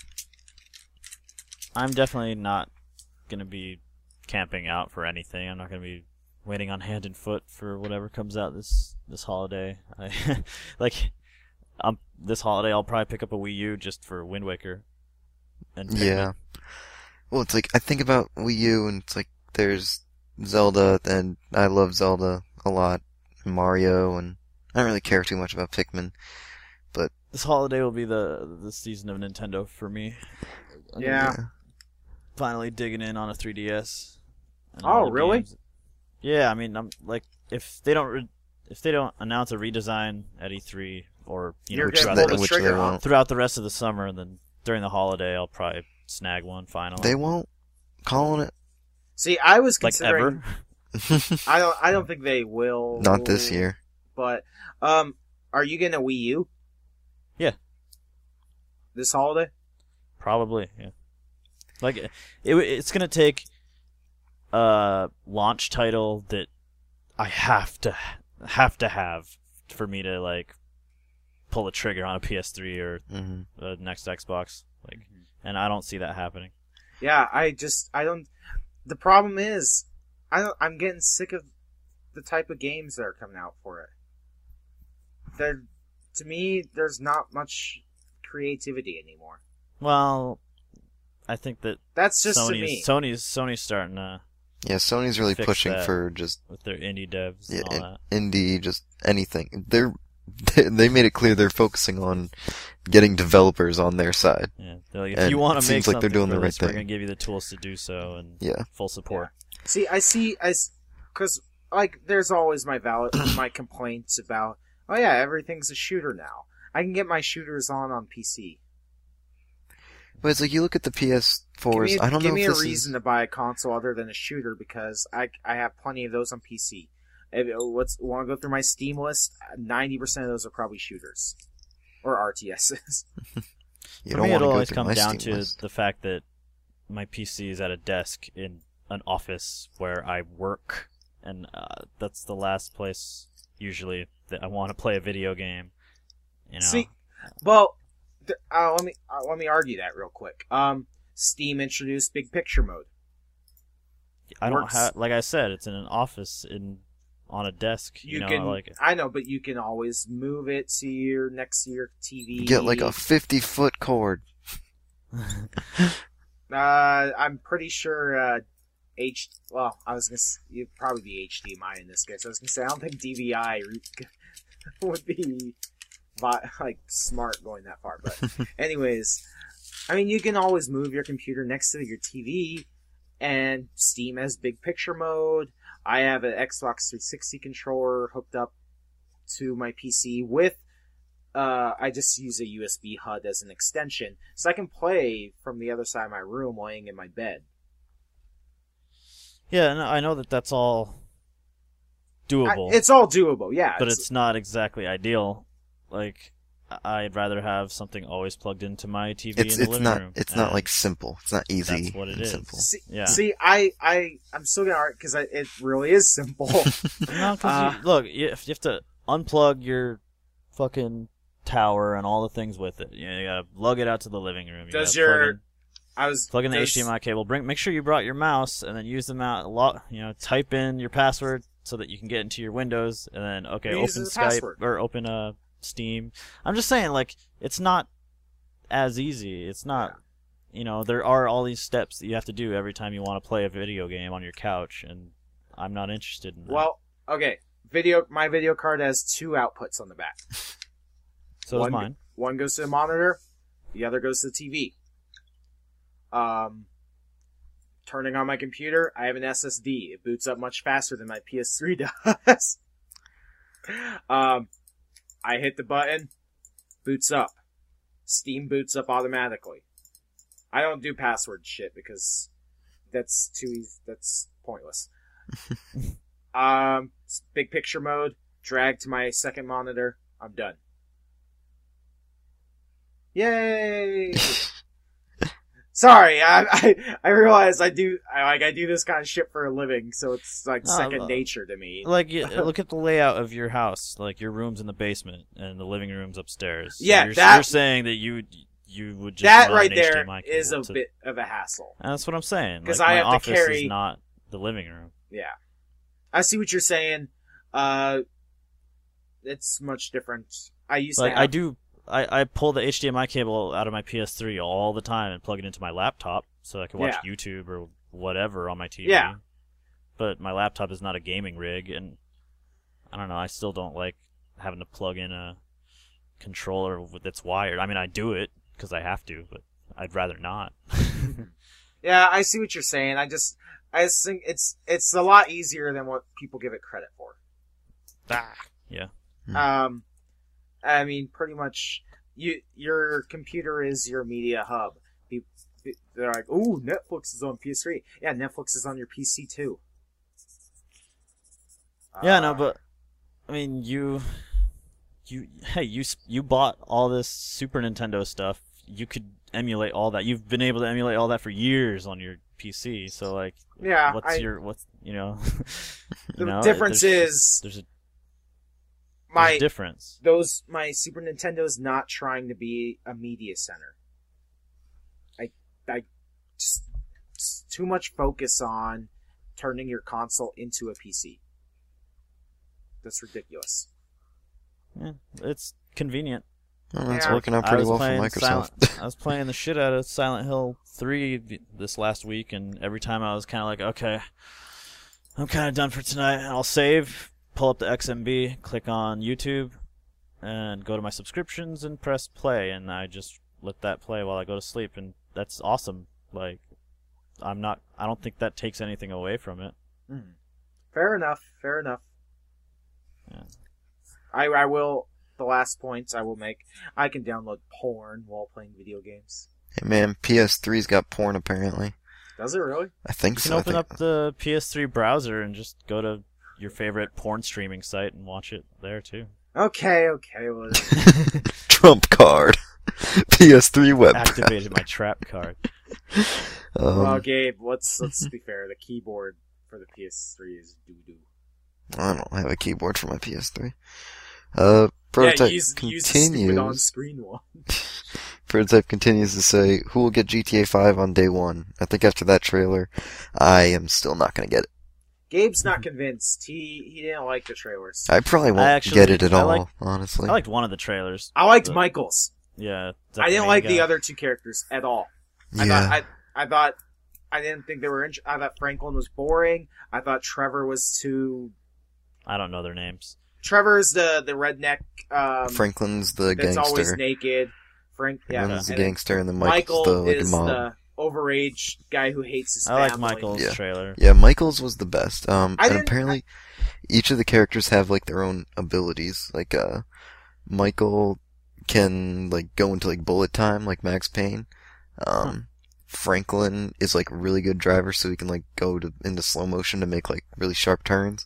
I'm definitely not gonna be camping out for anything. I'm not gonna be waiting on hand and foot for whatever comes out this this holiday. I like um this holiday I'll probably pick up a Wii U just for Wind Waker. And Pikmin. Yeah. Well, it's like I think about Wii U, and it's like there's Zelda, and I love Zelda a lot, Mario, and I don't really care too much about Pikmin. This holiday will be the the season of Nintendo for me. I'm gonna Yeah. be finally digging in on a three D S. and Oh, all the really? games. Yeah, I mean, I'm like if they don't re- if they don't announce a redesign at E three or you know You're Which gonna they, pull the which they trigger, huh? won't. throughout the rest of the summer, then during the holiday I'll probably snag one finally. They won't. Calling it. See, I was like considering. ever. I don't. I don't think they will. Not this year. But um, are you getting a Wii U? Yeah. This holiday? Probably, yeah. Like it, it's gonna take a launch title that I have to have to have for me to like pull the trigger on a P S three or hmm the next Xbox. Like, and I don't see that happening. Yeah, I just I don't. The problem is, I don't, I'm getting sick of the type of games that are coming out for it. There, to me, there's not much creativity anymore. Well, I think that That's just to Sony's me. Sony's Sony's starting to Yeah, Sony's really Fix pushing that. for just with their indie devs yeah, and all in- that. indie, just anything. They're they made it clear they're focusing on getting developers on their side. Yeah, they're like, if And you want it to make seems like something they're doing for the right this, we're thing. gonna give you the tools to do so and Yeah. full support. See, I see as because like there's always my valid my complaints about oh yeah everything's a shooter now, I can get my shooters on on P C. But it's like you look at the P S fours. Give me, I don't give know me if a this reason is... to buy a console other than a shooter because I I have plenty of those on P C. If, what's want to go through my Steam list? Ninety percent of those are probably shooters or R T Ss. You For don't me, want it'll to go always through come my down Steam to list. the fact that my P C is at a desk in an office where I work, and uh, that's the last place usually that I want to play a video game. You know, See, well, th- uh, let me uh, let me argue that real quick. Um, Steam introduced Big Picture mode. I don't works. have, like I said, it's in an office in on a desk. You, You know, can, like I know, but you can always move it to your next to your T V. Get like a fifty foot cord. Uh, I'm pretty sure. Uh, H. Well, I was gonna. s- You'd probably be H D M I in this case. I was gonna say I don't think D V I would be vi- like smart going that far. But anyways, I mean, you can always move your computer next to your T V, and Steam has Big Picture mode. I have an Xbox three sixty controller hooked up to my P C with. Uh, I just use a U S B H U D as an extension, so I can play from the other side of my room, laying in my bed. yeah, no, I know that that's all doable. I, it's all doable, yeah. but it's not exactly ideal. Like, I'd rather have something always plugged into my T V It's in the it's living not room. it's not and like simple. It's not easy. That's what it and is. Simple. See, Yeah. see, I, I, I'm still gonna argue because it really is simple. No, 'cause Uh, you, look, you, you have to unplug your fucking tower and all the things with it. You, know, you gotta lug it out to the living room. You Does gotta plug your- in, I was plug in the does- H D M I cable? Bring, make sure you brought your mouse, and then use the mouse. Lo- you know, type in your password so that you can get into your Windows, and then okay, Use open the Skype password. or open uh, Steam. I'm just saying, like, it's not as easy. It's not. You know, there are all these steps that you have to do every time you want to play a video game on your couch, and I'm not interested in that. Well, okay. Video. My video card has two outputs on the back. so one, is mine. One goes to the monitor. The other goes to the T V. Um, turning on my computer, I have an S S D. It boots up much faster than my P S three does. um, I hit the button, boots up. Steam boots up automatically. I don't do password shit because that's too easy. That's pointless. um, big picture mode, drag to my second monitor. I'm done. Yay! Sorry, I, I I realize I do I like I do this kind of shit for a living, so it's like No, second uh, nature to me. Like, you, look at the layout of your house. Like, your room's in the basement and the living room's upstairs. So Yeah, you're, that- you're saying that you you would just That run right an there H D M I cable is a to- bit of a hassle. And that's what I'm saying. 'Cause Like, I my have to office carry- is not the living room. Yeah, I see what you're saying. Uh, it's much different. I used Like, to have, I do. I, I pull the H D M I cable out of my P S three all the time and plug it into my laptop so I can watch YouTube or whatever on my T V. Yeah. But my laptop is not a gaming rig, and I don't know. I still don't like having to plug in a controller that's wired. I mean, I do it because I have to, but I'd rather not. Yeah, I see what you're saying. I just I just think it's it's a lot easier than what people give it credit for. Ah, yeah. Um, I mean, pretty much, you your computer is your media hub. Pe- pe- They're like, "Ooh, Netflix is on P S three." Yeah, Netflix is on your P C too. Yeah, Uh, no, but I mean, you, you, hey, you, s- you bought all this Super Nintendo stuff. You could emulate all that. You've been able to emulate all that for years on your P C. So, like, Yeah, what's I- your, what's, you know, The you know, difference there's, is there's a, there's my a difference. those my Super Nintendo's not trying to be a media center. I I just, just too much focus on turning your console into a P C. That's ridiculous. Yeah, it's convenient. Well, that's Yeah. working out I pretty was well for playing Microsoft. Silent, I was playing the shit out of Silent Hill three th- this last week, and every time I was kind of like, okay, I'm kind of done for tonight. And I'll save, pull up the X M B, click on YouTube, and go to my subscriptions and press play, and I just let that play while I go to sleep, and that's awesome. Like, I'm not, I don't think that takes anything away from it. Fair enough. Fair enough. Yeah. I I will. the last points I will make. I can download porn while playing video games. Hey man, P S three's got porn apparently. Does it really? I think You so. can I open think- up the P S three browser and just go to your favorite porn streaming site and watch it there too. Okay, okay. Well, Trump card. P S three web. Activated my trap card. Um, well, Gabe, let's let's be fair. The keyboard for the P S three is doo doo. I don't have a keyboard for my P S three. Uh, Prototype yeah, use, use the stupid continues. on-screen one. Prototype continues to say, "Who will get G T A five on day one?" I think after that trailer, I am still not gonna get it. Gabe's not convinced. He he didn't like the trailers. I probably won't I actually- get it at I all, like- honestly. I liked one of the trailers. I liked The- Michael's. Yeah. is that I didn't main like the guy? other two characters at all. I yeah, thought I I thought I didn't think they were. Int- I thought Franklin was boring. I thought Trevor was too. I don't know their names. Trevor's the the redneck. Um, Franklin's the that's always gangster. naked. Frank. Yeah. Franklin's the and then gangster, and then Michael Michael's the like is mom. the overage guy who hates his I liked family. Michael's Yeah. trailer. Yeah, Michael's was the best. Um, I and didn't- apparently, each of the characters have like their own abilities. Like, uh, Michael can like go into like bullet time, like Max Payne. Um, Franklin is like a really good driver, so he can like go to into slow motion to make like really sharp turns.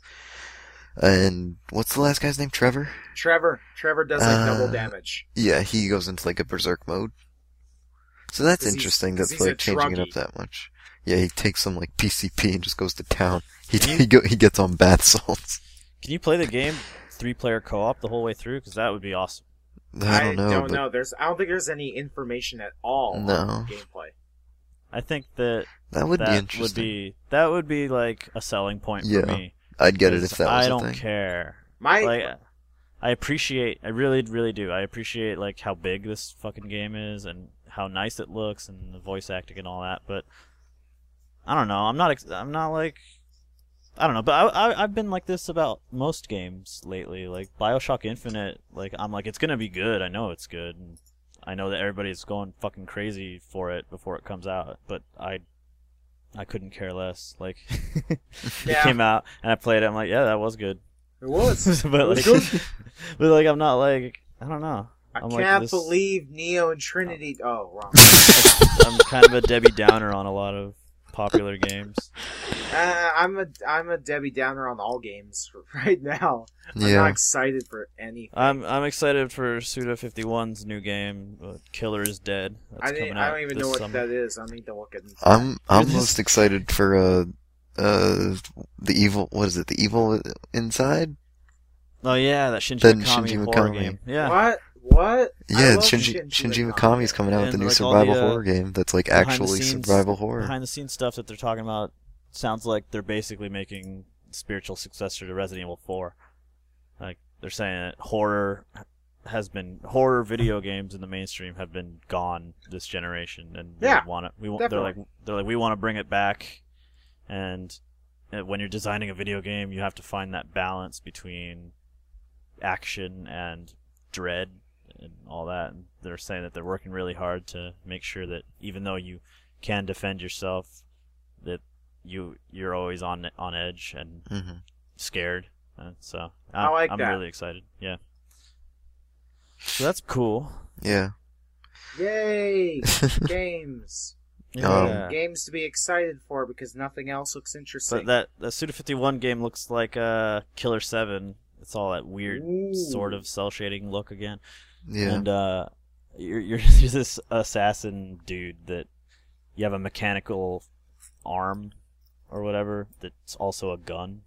And what's the last guy's name? Trevor? Trevor. Trevor does like Uh, double damage. Yeah, he goes into like a berserk mode. So that's 'Cause he's- interesting. 'cause That's he's a like changing it up druggie. that much. Yeah, he takes some like P C P and just goes to town. He Can you- he, go, he gets on bath salts. Can you play the game three-player co-op the whole way through? Because that would be awesome. I don't know. don't but know. There's. I don't think there's any information at all No. on gameplay. I think that That would that be interesting. would be that would be like a selling point Yeah. for me. I'd get it 'Cause if that was I a don't thing. care. My Like, I appreciate, I really, really do. I appreciate like how big this fucking game is and how nice it looks and the voice acting and all that. But I don't know. I'm not. Ex- I'm not like. I don't know. But I, I, I've been like this about most games lately. Like BioShock Infinite. Like I'm like it's gonna be good. I know it's good. And I know that everybody's going fucking crazy for it before it comes out. But I. I couldn't care less. Like, it Yeah. came out and I played it. I'm like, yeah, that was good. it was. but It was like, good. but like, I'm not like, I don't know. I I'm can't like this, believe Neo and Trinity. Oh, wrong. I'm kind of a Debbie Downer on a lot of popular games. uh, I'm a I'm a Debbie Downer on all games right now. I'm not Yeah. excited for anything. I'm I'm excited for Suda fifty-one's new game, uh, Killer is Dead. That's I, coming didn't, out I don't even this know what summer. that is. I need to look at it. I'm I'm This- most excited for uh uh the evil. What is it? The evil inside? Oh yeah, that Shinji Then Mikami Shinji horror Mikami. game. Yeah, What? What? I Yeah, love Shinji Shinji Mikami. Mikami's coming out with And the new like all survival the, uh, horror game. That's like behind the actually scenes- survival horror. behind the scenes stuff that they're talking about sounds like they're basically making spiritual successor to Resident Evil four. Like they're saying that horror has been horror video games in the mainstream have been gone this generation, and Yeah, we want it. We want. They're like definitely. they're like we want to bring it back, and uh, when you're designing a video game, you have to find that balance between action and dread and all that. And they're saying that they're working really hard to make sure that even though you can defend yourself, that you you're always on on edge and hmm scared. And so I I'm, like I'm that. really excited. Yeah. So that's cool. Yeah. Yay! Games. Um, Yeah. Games to be excited for because nothing else looks interesting. But that the Suda fifty-one game looks like uh, Killer seven. It's all that weird Ooh. sort of cell shading look again. Yeah. And uh, you're you're you're this assassin dude that you have a mechanical arm or whatever that's also a gun,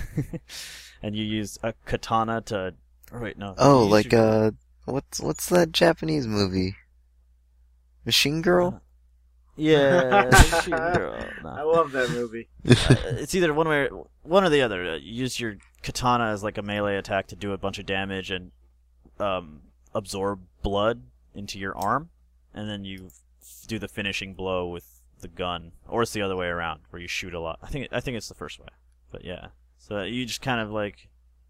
and you use a katana to. Or wait, no. Oh, you use like your- uh, what's what's that Japanese movie? Machine Girl? Yeah, Machine Girl. No. I love that movie. Uh, it's either one way, or, one or the other. Uh, You use your katana as like a melee attack to do a bunch of damage and um, absorb blood into your arm, and then you f- do the finishing blow with the gun, or it's the other way around where you shoot a lot. I think I think it's the first way, but yeah. So you just kind of like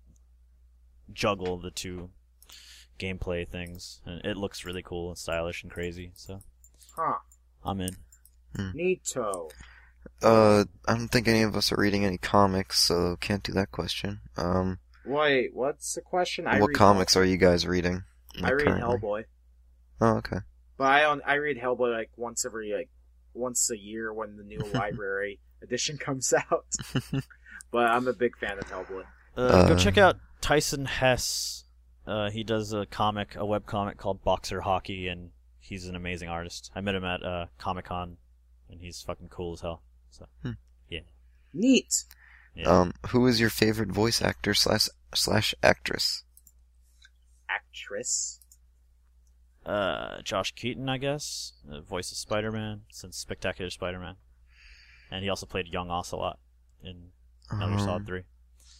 juggle the two gameplay things, and it looks really cool and stylish and crazy. So Huh. I'm in. Neato. Uh, I don't think any of us are reading any comics, so can't do that question. Um, Wait, what's the question? I what read comics are you guys reading? Hell- I read currently? Hellboy, Oh, okay. but I on I read Hellboy like once every like once a year when the new library edition comes out. But I'm a big fan of Hellboy. Uh, go Uh, check out Tyson Hess. Uh, he does a comic, a web comic called Boxer Hockey, and he's an amazing artist. I met him at uh, Comic Con, and he's fucking cool as hell. So, Hmm. yeah. Neat. yeah. Um, who is your favorite voice actor slash slash actress? Actress. Uh, Josh Keaton, I guess, uh, voice of Spider-Man since Spectacular Spider-Man, and he also played Young Ocelot in Metal Gear Um, Solid three.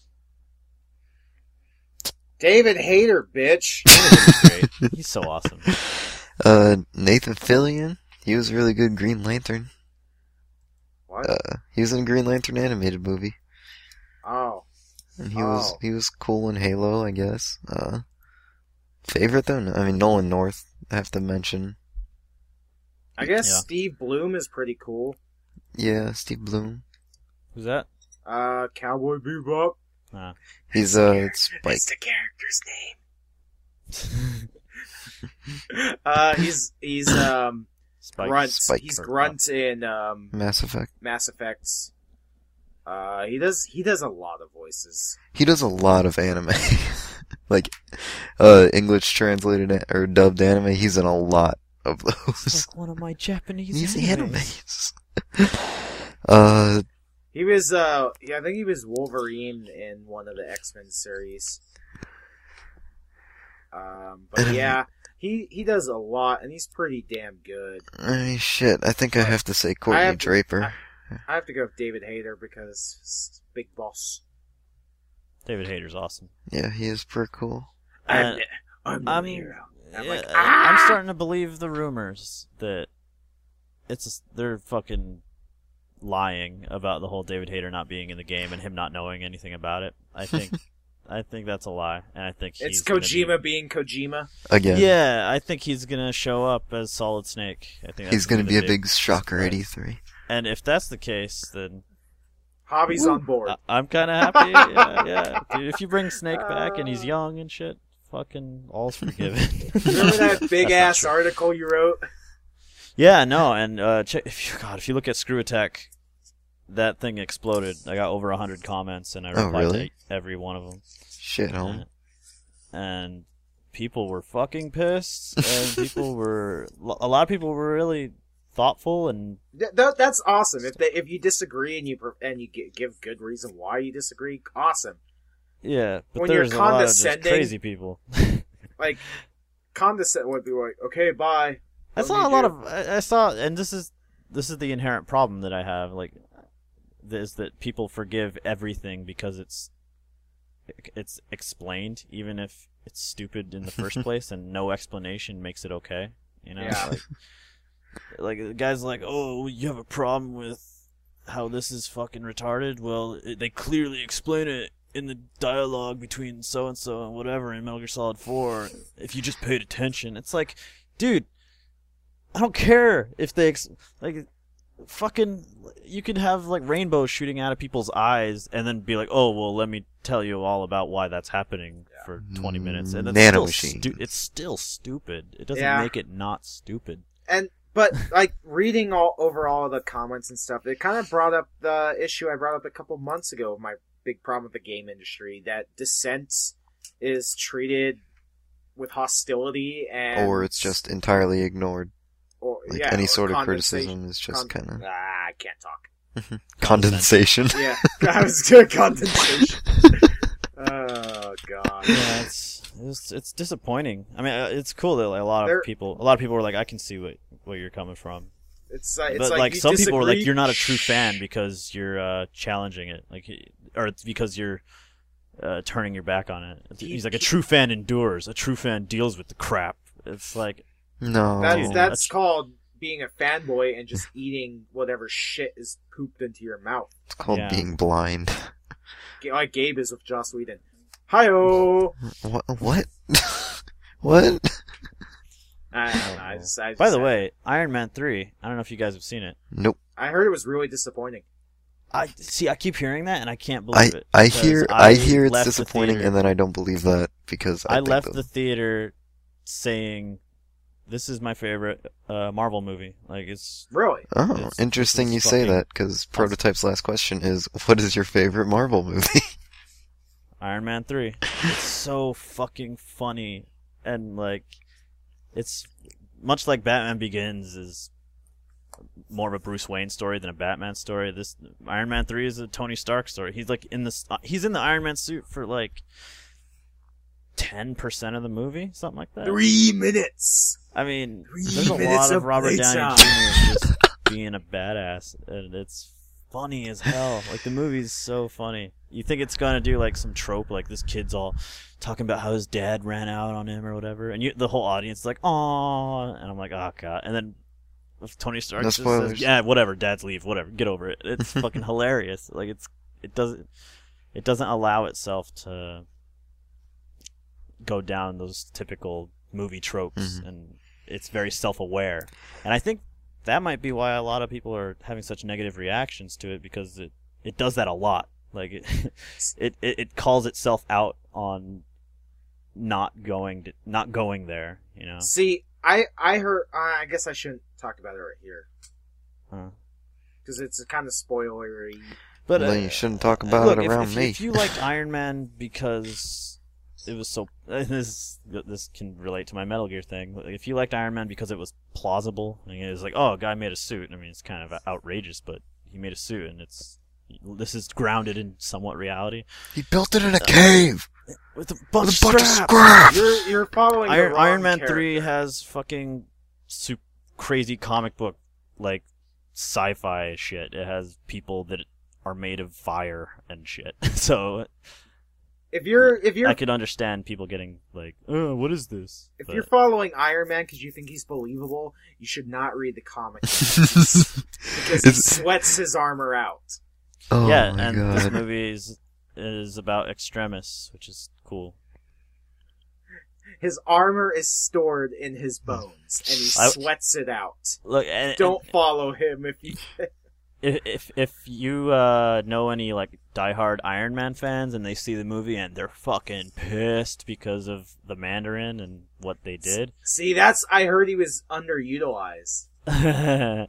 David Hayter, bitch. He's great. He's so awesome. Uh, Nathan Fillion. He was a really good Green Lantern. What? Uh, he was in a Green Lantern animated movie, Oh. and he was Oh. he was cool in Halo, I guess. Uh, favorite though? No, I mean Nolan North. I have to mention. I guess Yeah. Steve Bloom is pretty cool. Yeah, Steve Bloom. Who's that? Uh, Cowboy Bebop. Uh, He's uh Spike. That's the character's name. uh, he's he's um Spike. Grunt. Spike. He's Grunt in um Mass Effect. Mass Effects. Uh, he does he does a lot of voices. He does a lot of anime, like uh English translated a- or dubbed anime. He's in a lot of those. It's like one of my Japanese These animes. animes. uh, He was uh yeah, I think he was Wolverine in one of the X-Men series. Um, but yeah, he he does a lot, and he's pretty damn good. I mean, shit. I think I have to say Courtney have to- Draper. I have to go with David Hayter because he's big boss. David Hayter's awesome. Yeah, he is pretty cool. I'm, Uh, the, I'm the I'm, hero. I'm yeah, like, I'm ah! starting to believe the rumors that it's they're fucking lying about the whole David Hayter not being in the game and him not knowing anything about it. I think I think that's a lie, and I think It's he's gonna Kojima Be, being Kojima. Again, yeah, I think he's gonna show up as Solid Snake. I think that's he's gonna the be a big shocker at surprise. E three. And if that's the case, then Hobby's Woo. on board. I- I'm kind of happy. yeah, yeah. Dude, if you bring Snake back and he's young and shit, fucking all's forgiven. Remember that big That's not ass true. article you wrote? Yeah, no, and uh, check, if you, God, if you look at Screw Attack, that thing exploded. I got over a hundred comments, and I Oh, replied really? to every one of them. Shit, home. And people were fucking pissed, and people were a lot of people were really thoughtful and Th- th- that's awesome. If they, if you disagree and you per- and you gi- give good reason why you disagree, awesome. yeah. But When you're there's a lot of just condescending- crazy people. Like condescend would be like, okay, bye. I Don't saw need a lot you. of I, I saw, and this is this is the inherent problem that I have. Like, is that people forgive everything because it's it's explained, even if it's stupid in the first place, and no explanation makes it okay. You know, Yeah. like, like the guy's like, "Oh, you have a problem with how this is fucking retarded?" Well, it, they clearly explain it in the dialogue between so and so and whatever in Metal Gear Solid four. If you just paid attention, it's like, dude, I don't care if they ex- like fucking. You could have like rainbows shooting out of people's eyes, and then be like, "Oh, well, let me tell you all about why that's happening for twenty minutes." And it's Nano still machine. stu- it's still stupid. It doesn't Yeah. make it not stupid. And but like reading all over all the comments and stuff, it kind of brought up the issue I brought up a couple months ago. My big problem with the game industry, that dissent is treated with hostility, and Or it's just entirely ignored. or, Like yeah, any or sort of condensation- criticism is just con- kind of Ah, I can't talk. condensation. Yeah, I was doing condensation. Oh god. Yeah, it's it's, it's disappointing. I mean, uh, it's cool that like, a lot of There- people, a lot of people were like, "I can see what where you're coming from." It's, uh, it's But like, like you some people were like, disagree- "You're not a true fan Shh. because you're uh, challenging it, like, or it's because you're uh, turning your back on it." Do you- He's like, "A true fan endures. A true fan deals with the crap." It's like, No. That's Dude, that's that's- called being a fanboy and just eating whatever shit is pooped into your mouth. It's called Yeah. being blind. G- Like Gabe is with Joss Whedon. Hi-oh! What? What? what? I don't know. I just, I just, by the way, Iron Man three. I don't know if you guys have seen it. Nope. I heard it was really disappointing. I see. I keep hearing that, and I can't I believe it. I because hear I hear it's left the disappointing, theater- and then I don't believe that because I, I think left that- the theater saying, "This is my favorite uh, Marvel movie." Like it's Really? Oh, it's- interesting it's you say fucking that because Prototype's last question is, "What is your favorite Marvel movie?" Iron Man three. It's so fucking funny, and like, it's much like Batman Begins is more of a Bruce Wayne story than a Batman story. This Iron Man three is a Tony Stark story. He's like in this. Uh, he's in the Iron Man suit for like ten percent of the movie, something like that. Three minutes. I mean, Three there's a minutes lot of of Robert Downey playtime. Junior just being a badass, and it's funny as hell. Like the movie's so funny. You think it's gonna do like some trope, like this kid's all talking about how his dad ran out on him or whatever, and you, the whole audience is like, "Aww," and I'm like, "Oh god!" And then if Tony Stark No just spoilers. says, "Yeah, whatever, dads leave, whatever, get over it." It's fucking hilarious. Like it's it doesn't it doesn't allow itself to go down those typical movie tropes, Mhm. and it's very self-aware. And I think that might be why a lot of people are having such negative reactions to it, because it, it does that a lot. Like it, it, it, it calls itself out on not going to, not going there, you know. See, I I heard. Uh, I guess I shouldn't talk about it right here Huh. because it's a kind of spoilery. But Well, uh, then you shouldn't talk about look, it if- around if, me. If you liked Iron Man because it was so, this this can relate to my Metal Gear thing. If you liked Iron Man because it was plausible, and it was like, oh, a guy made a suit. I mean, it's kind of outrageous, but he made a suit, and it's this is grounded in somewhat reality He built it in a cave with a bunch, with a bunch of of straps. scraps. You're you're following the Iron, wrong Iron Man character. three has fucking super crazy comic book like sci-fi shit. It has people that are made of fire and shit. So If you're if you're I could understand people getting like, oh, what is this? if But you're following Iron Man because you think he's believable, you should not read the comic because he It's- sweats his armor out. oh yeah, my and this god. movie is is about Extremis, which is cool. His armor is stored in his bones, and he I- sweats it out. Look, and, Don't follow him if you. if if if you uh, know any like diehard Iron Man fans and they see the movie and they're fucking pissed because of the Mandarin and what they did, See, that's I heard he was underutilized. uh,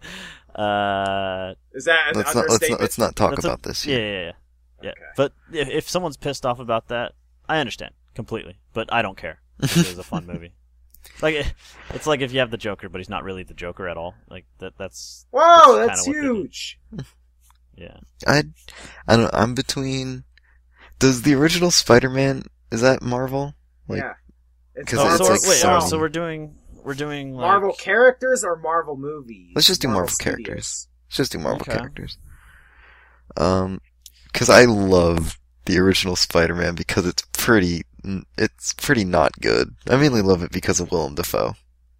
Is that an Let's not, let's not understatement? let's not talk that's a- about this yeah, yet. yeah, yeah, yeah. Okay. But if if someone's pissed off about that, I understand completely. But I don't care. It was a fun movie. Like it, it's like if you have the Joker, but he's not really the Joker at all. Like that. That's Whoa, That's that's kinda what they did. huge. yeah. I I don't know. I'm between. Does the original Spider-Man, is that Marvel? Like, yeah, it's 'cause Oh, it's so Marvel, we're- like wait, so- oh, so we're doing we're doing like, Marvel characters or Marvel movies. Let's just do Marvel Studios. characters. Let's just do Marvel Okay. characters. Um, because I love the original Spider-Man because it's pretty, it's pretty not good. I mainly love it because of Willem Dafoe.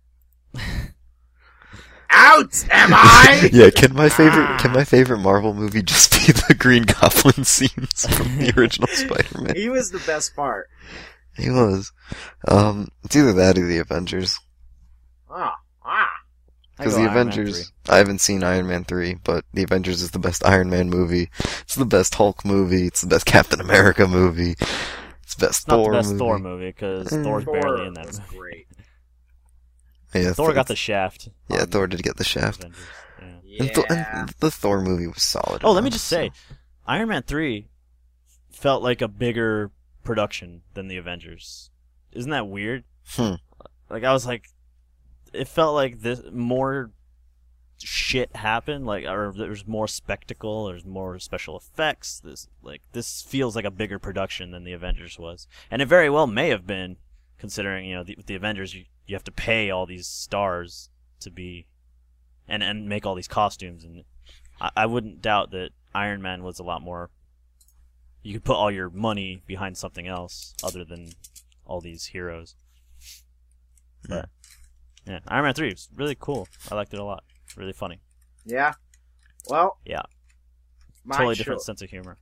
Out, am I? Yeah, can my favorite, can my favorite Marvel movie just be the Green Goblin scenes from the original Spider-Man? He was the best part. He was. Um, it's either that or the Avengers. Ah, ah. I Because go the Iron Man Avengers, three. I haven't seen Iron Man three, but the Avengers is the best Iron Man movie. It's the best Hulk movie. It's the best Captain America movie. It's the best It's not Thor the best movie. Thor movie because Mm. Thor's Thor barely in that was movie. great. Yeah, Thor got the shaft. Yeah, on Thor did get the shaft. Avengers. Yeah. Yeah. And, Thor- and the Thor movie was solid. Oh, let me enough, just so- say, Iron Man three felt like a bigger production than the Avengers. Isn't that weird? Hmm. Like I was like, it felt like this more shit happened. Like, or there's more spectacle. There's more special effects. This like this feels like a bigger production than the Avengers was, and it very well may have been, considering you know the, with the Avengers you you have to pay all these stars to be, and and make all these costumes, and I, I wouldn't doubt that Iron Man was a lot more. You could put all your money behind something else other than all these heroes. But yeah, Iron Man three was really cool. I liked it a lot. Really funny. Yeah. Well. Yeah. My Totally cho- different sense of humor.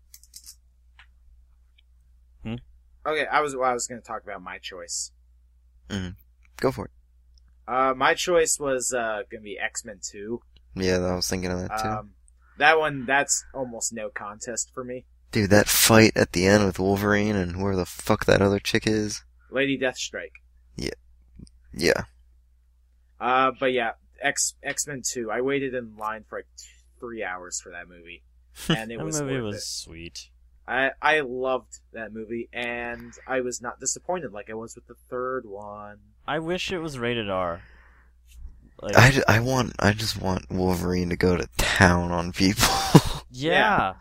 Okay, I was well, I was going to talk about my choice. Go for it. Uh, my choice was uh, going to be X-Men two. Yeah, I was thinking of that too. Um, that one, that's almost no contest for me. Dude, that fight at the end with Wolverine and whoever the fuck that other chick is. Lady Deathstrike. Yeah. Uh, but yeah, X X-Men two. I waited in line for like t- three hours for that movie, and it That was movie worth was it. sweet. I I loved that movie, and I was not disappointed like I was with the third one. I wish it was rated R. Like, I, ju- I want, I just want Wolverine to go to town on people. yeah.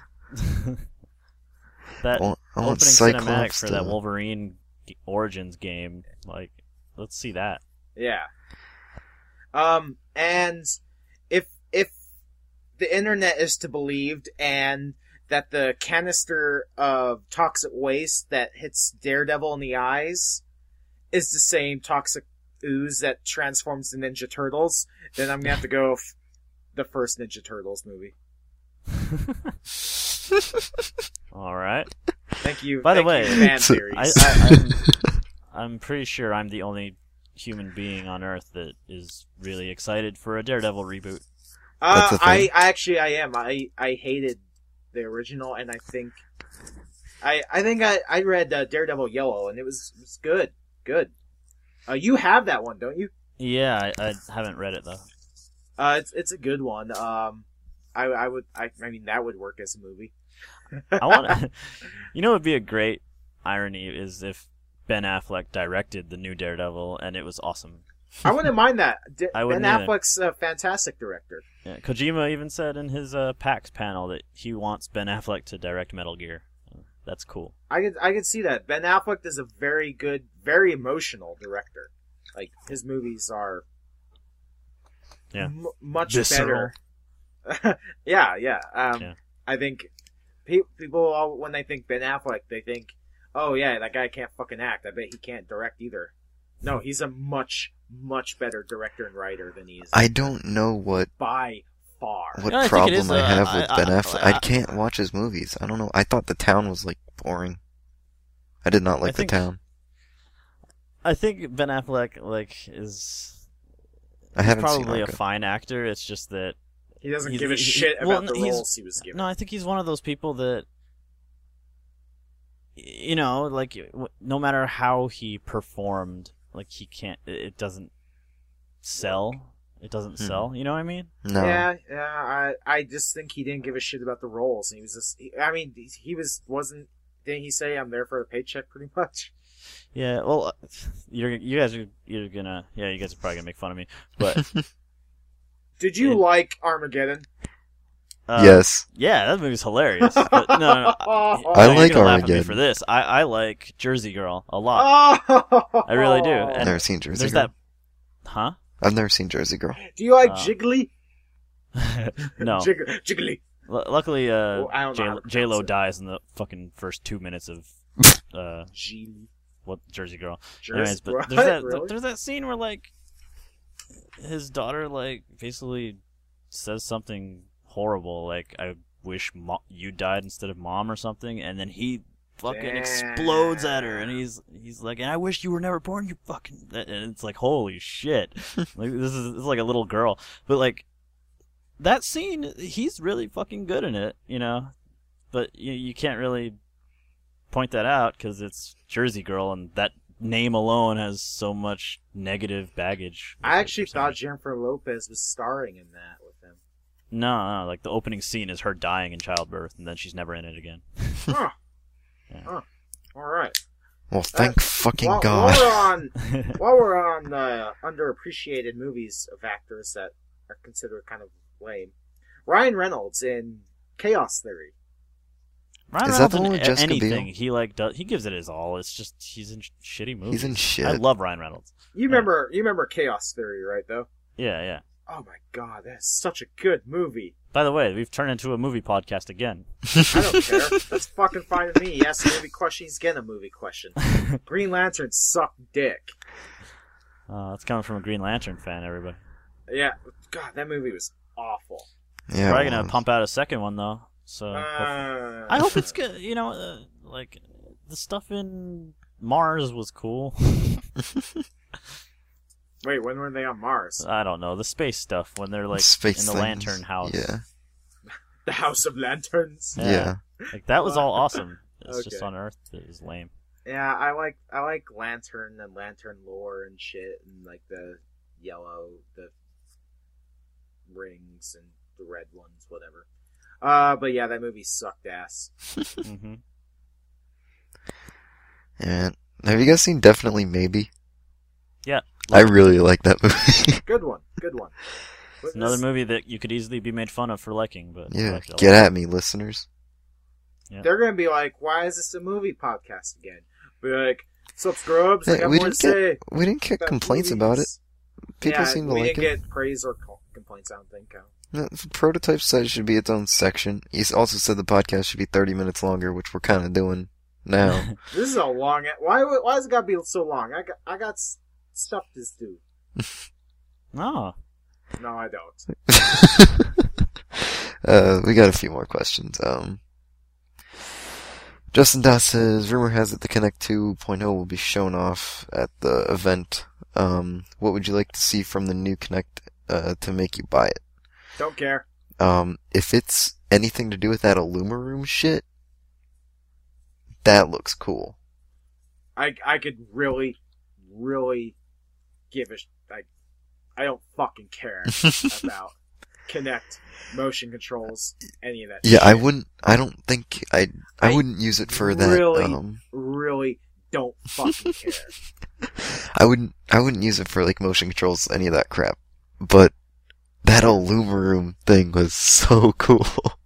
That I want, I want opening cinematic Cyclops for to... that Wolverine g- Origins game, like, let's see that. Yeah. Um, and if if the internet is to believed, and that the canister of toxic waste that hits Daredevil in the eyes is the same toxic ooze that transforms the Ninja Turtles, then I'm gonna have to go f- the first Ninja Turtles movie. All right. Thank you. By the thank way, you, fan So- theories. I, I, I'm, I'm pretty sure I'm the only human being on Earth that is really excited for a Daredevil reboot. uh, That's the I, thing. I actually I am. I, I hated the original, and I think I I think I, I read uh, Daredevil Yellow, and it was it was good, good. Uh, you have that one, don't you? Yeah, I, I haven't read it though. Uh, it's it's a good one. Um, I I would I I mean that would work as a movie. I want, you know, what would be a great irony is if Ben Affleck directed the new Daredevil and it was awesome. I wouldn't mind that. D- I Ben wouldn't either. Affleck's a fantastic director. Yeah, Kojima even said in his uh, PAX panel that he wants Ben Affleck to direct Metal Gear. That's cool. I could I could see that. Ben Affleck is a very good, very emotional director. Like his movies are, Yeah. m- much Visceral. better. yeah, yeah. Um, Yeah. I think pe- people all, when they think Ben Affleck, they think, oh yeah, that guy can't fucking act. I bet he can't direct either. No, he's a much much better director and writer than he is. I don't know what by far. what Yeah, I think it problem is, I uh, have I- with I- Ben Affleck. I- I, can't watch his movies. I don't know. I thought The Town was like boring. I did not like I think- The Town. I think Ben Affleck like is I haven't probably seen a Argo. fine actor. It's just that He doesn't He's- give a he- shit he- well, about the he's- roles he was given. no, I think he's one of those people that you know, like w- no matter how he performed, like he can't. It it doesn't sell. It doesn't Hmm. sell. You know what I mean? No. Yeah, yeah. I I just think he didn't give a shit about the roles. He was just. He, I mean, he, he was wasn't. Didn't he say I'm there for the paycheck? Pretty much. Yeah. Well, uh, you're you guys are you're gonna yeah you guys are probably gonna make fun of me, but Did you It- like Armageddon? uh, yes. yeah, that movie's hilarious. But no, no, no. I you're like gonna laugh at me Armageddon. for this. I I like Jersey Girl a lot. Oh, I really do. I've And never seen Jersey There's Girl. that, huh? I've never seen Jersey Girl. Do you like Uh, Jiggly? No. Jig- Jiggly. L- luckily, uh, Well, I don't know how to J Lo pronounce it. dies in the fucking first two minutes of uh, G. what Jersey Girl. Jersey. Anyways, but What? there's that Really? there's that scene where like his daughter like basically says something horrible, like I wish mo- you died instead of mom or something, and then he fucking explodes at her, and he's he's like, and I wish you were never born, you fucking. And it's like, holy shit, like this is, this is like a little girl, but like that scene, he's really fucking good in it, you know, but you you can't really point that out because it's Jersey Girl, and that name alone has so much negative baggage. with I it actually for some thought reason. Jennifer Lopez was starring in that with him. No, no, like the opening scene is her dying in childbirth, and then she's never in it again. Huh. Yeah. Huh. All right. Well, thank fucking while, God. While we're on, while we're on uh, underappreciated movies of actors that are considered kind of lame, Ryan Reynolds in Chaos Theory. Ryan Is that Reynolds the in one with a- Jessica Biel? anything he like does, he gives it his all. It's just he's in sh- shitty movies. He's in shit. I love Ryan Reynolds. You remember? You remember Chaos Theory, right? Though. Yeah, yeah. Oh my God, that's such a good movie. By the way, we've turned into a movie podcast again. I don't care. That's fucking fine with me. He asks a movie question, he's getting a movie question. Green Lantern sucked dick. Uh, it's coming from a Green Lantern fan, everybody. Yeah, God, that movie was awful. Yeah, Probably well, gonna pump out a second one though. So hopefully- Uh, I hope it's good. You know, uh, like the stuff in Mars was cool. Wait, when were they on Mars? I don't know the space stuff when they're like space in the things. Lantern house. Yeah. The House of Lanterns. Yeah. Yeah. Like that was all awesome. It's Okay. just on Earth it was lame. Yeah, I like I like Lantern and Lantern lore and shit, and like the yellow, the rings and the red ones, whatever. Uh, but yeah, that movie sucked ass. hmm And have you guys seen Definitely Maybe? Yeah. I really like that movie. Good one, good one. It's another movie that you could easily be made fun of for liking, but I Yeah, liked it a get lot. at me, listeners. They're gonna be like, "Why is this a movie podcast again?" Be like, "Sup, scrubs? I Hey, got we more to didn't get say." we didn't get about complaints movies." about it. People yeah, seem to we like didn't it. get praise or co- complaints. I don't think. Kyle. No, the prototype said it should be its own section. He also said the podcast should be thirty minutes longer, which we're kind of doing now. This is a long. Why? Why does it gotta be so long? I got. I got s- stuff to do. Oh. No, I don't. uh, we got a few more questions. Um, Justin Dot says, rumor has it the Kinect two point oh will be shown off at the event. Um, what would you like to see from the new Kinect uh, to make you buy it? Don't care. Um, if it's anything to do with that Illumaroom shit, that looks cool. I I could really, really give a. sh- I, I don't fucking care about Kinect, motion controls, any of that. Yeah, shit. I wouldn't. I don't think I. I I wouldn't use it for that. really- Um, Really don't fucking care. I wouldn't. I wouldn't use it for like motion controls, any of that crap. But that Illumaroom thing was so cool.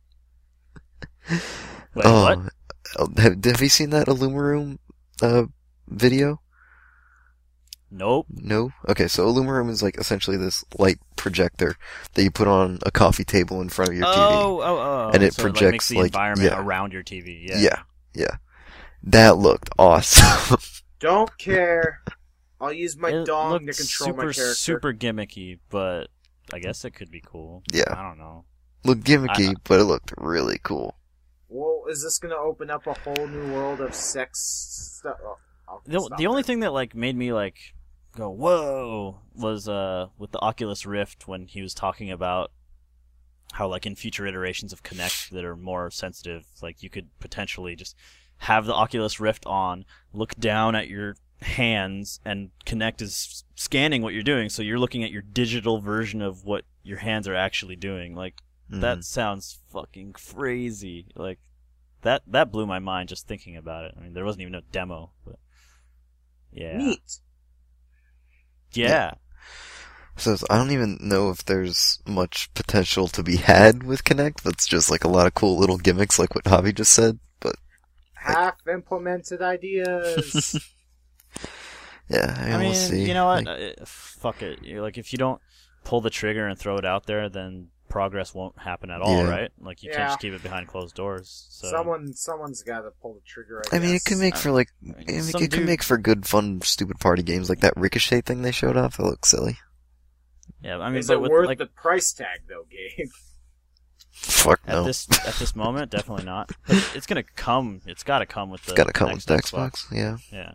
Wait, what? Oh, have, have you seen that Illumaroom uh, video? Nope. No? Okay, so Illumaroom is like essentially this light projector that you put on a coffee table in front of your oh, T V. oh, oh. And it so like, makes projects, the like, environment yeah. around your T V. Yeah. Yeah, yeah. That looked awesome. Don't care. I'll use my It dong looked to control super, my character. super gimmicky, but I guess it could be cool. Yeah. I don't know. Looked gimmicky, I- but it looked really cool. Well, is this gonna open up a whole new world of sex stuff? Oh, I'll The, stop the only there. thing that like made me like go whoa was uh with the Oculus Rift when he was talking about how like in future iterations of Kinect that are more sensitive, like you could potentially just have the Oculus Rift on, look down at your hands, and Kinect is scanning what you're doing, so you're looking at your digital version of what your hands are actually doing. Like Mhm. that sounds fucking crazy. Like that that blew my mind just thinking about it. I mean, there wasn't even a demo, but yeah. Neat. Yeah. So I don't even know if there's much potential to be had with Kinect. That's just like a lot of cool little gimmicks, like what Javi just said. But Half implemented ideas. yeah, I mean, I mean, we'll see. you know what? Like, Uh, fuck it. You're like, if you don't pull the trigger and throw it out there, then progress won't happen at all, Yeah. right? Like, you Yeah. can't just keep it behind closed doors. So. Someone, someone's got to pull the trigger. I, I mean, it guess. could make for like, I mean, it, some it could dude- make for good, fun, stupid party games like that Ricochet thing they showed off. That looks silly. Yeah, I mean, Is but it with, worth like, the price tag, though, Gabe? Fuck at no. this at this moment, definitely not. But it's gonna come. It's got to come with the. It's gotta come next with the Xbox. Yeah. Yeah.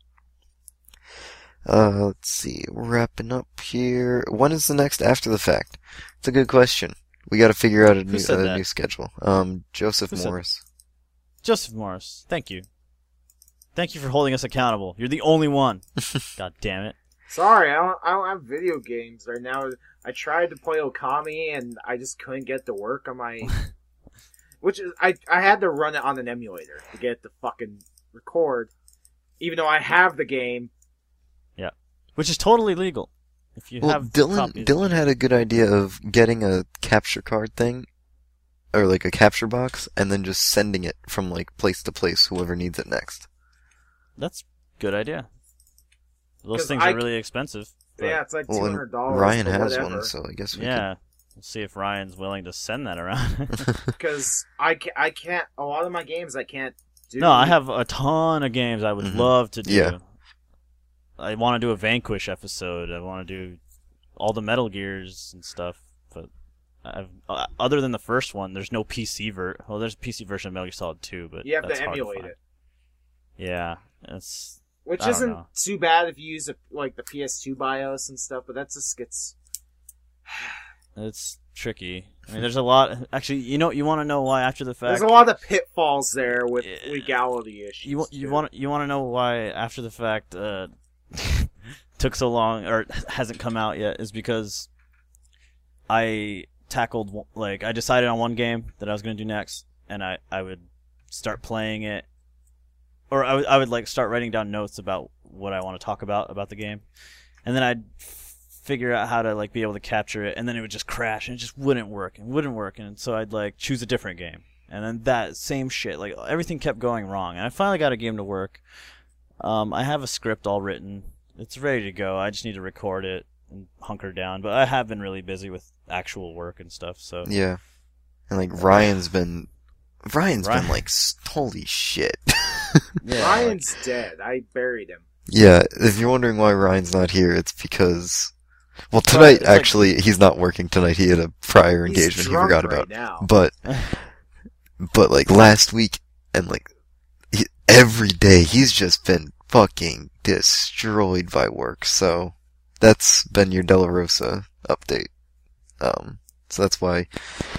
Uh, let's see. Wrapping up here. When is the next After the Fact? It's a good question. We got to figure out a new said a that? new schedule. Um, Joseph Who said- Morris. Joseph Morris, thank you. Thank you for holding us accountable. You're the only one. God damn it. Sorry, I don't. I don't have video games right now. I tried to play Okami, and I just couldn't get to work on my. Which is, I I had to run it on an emulator to get it to fucking record, even though I have the game. Which is totally legal. If you Well, have Dylan copies. Dylan had a good idea of getting a capture card thing, or like a capture box, and then just sending it from like place to place, whoever needs it next. That's a good idea. Those 'Cause things I- are really expensive. but- Yeah, it's like two Well, and hundred dollars. Ryan has one, so I guess we yeah. We'll see if Ryan's willing to send that around. Because I can't, I can't. A lot of my games I can't do. no, I have a ton of games I would Mhm. love to do. Yeah. I want to do a Vanquish episode. I want to do all the Metal Gears and stuff. But I've, uh, other than the first one, there's no P C ver. Well, there's a P C version of Metal Gear Solid two, but You have that's to hard emulate find. it, Yeah, it's which I don't isn't know. too bad if you use a, like the P S two BIOS and stuff. But that's just gets. it's tricky. I mean, there's a lot. Actually, you know, you want to know why after the fact. There's a lot of pitfalls there with Yeah. legality issues. You you too. want you want to know why after the fact uh, took so long or hasn't come out yet is because I tackled one- like I decided on one game that I was going to do next, and I, I would start playing it, or I would I would like start writing down notes about what I want to talk about about the game, and then I'd figure out how to like be able to capture it, and then it would just crash and it just wouldn't work and wouldn't work, and so I'd like choose a different game, and then that same shit, like everything kept going wrong, and I finally got a game to work. Um, I have a script all written, it's ready to go. I just need to record it and hunker down, but I have been really busy with actual work and stuff, so Yeah. And like Ryan's been Ryan's Ryan- been like s- holy shit. yeah, Ryan's dead. I buried him. Yeah, if you're wondering why Ryan's not here, it's because well tonight it's like- actually he's not working tonight. He had a prior He's engagement he drunk forgot right about. now. But but like last week and like he, every day he's just been fucking destroyed by work. So that's been your De La Rosa update. Um, so that's why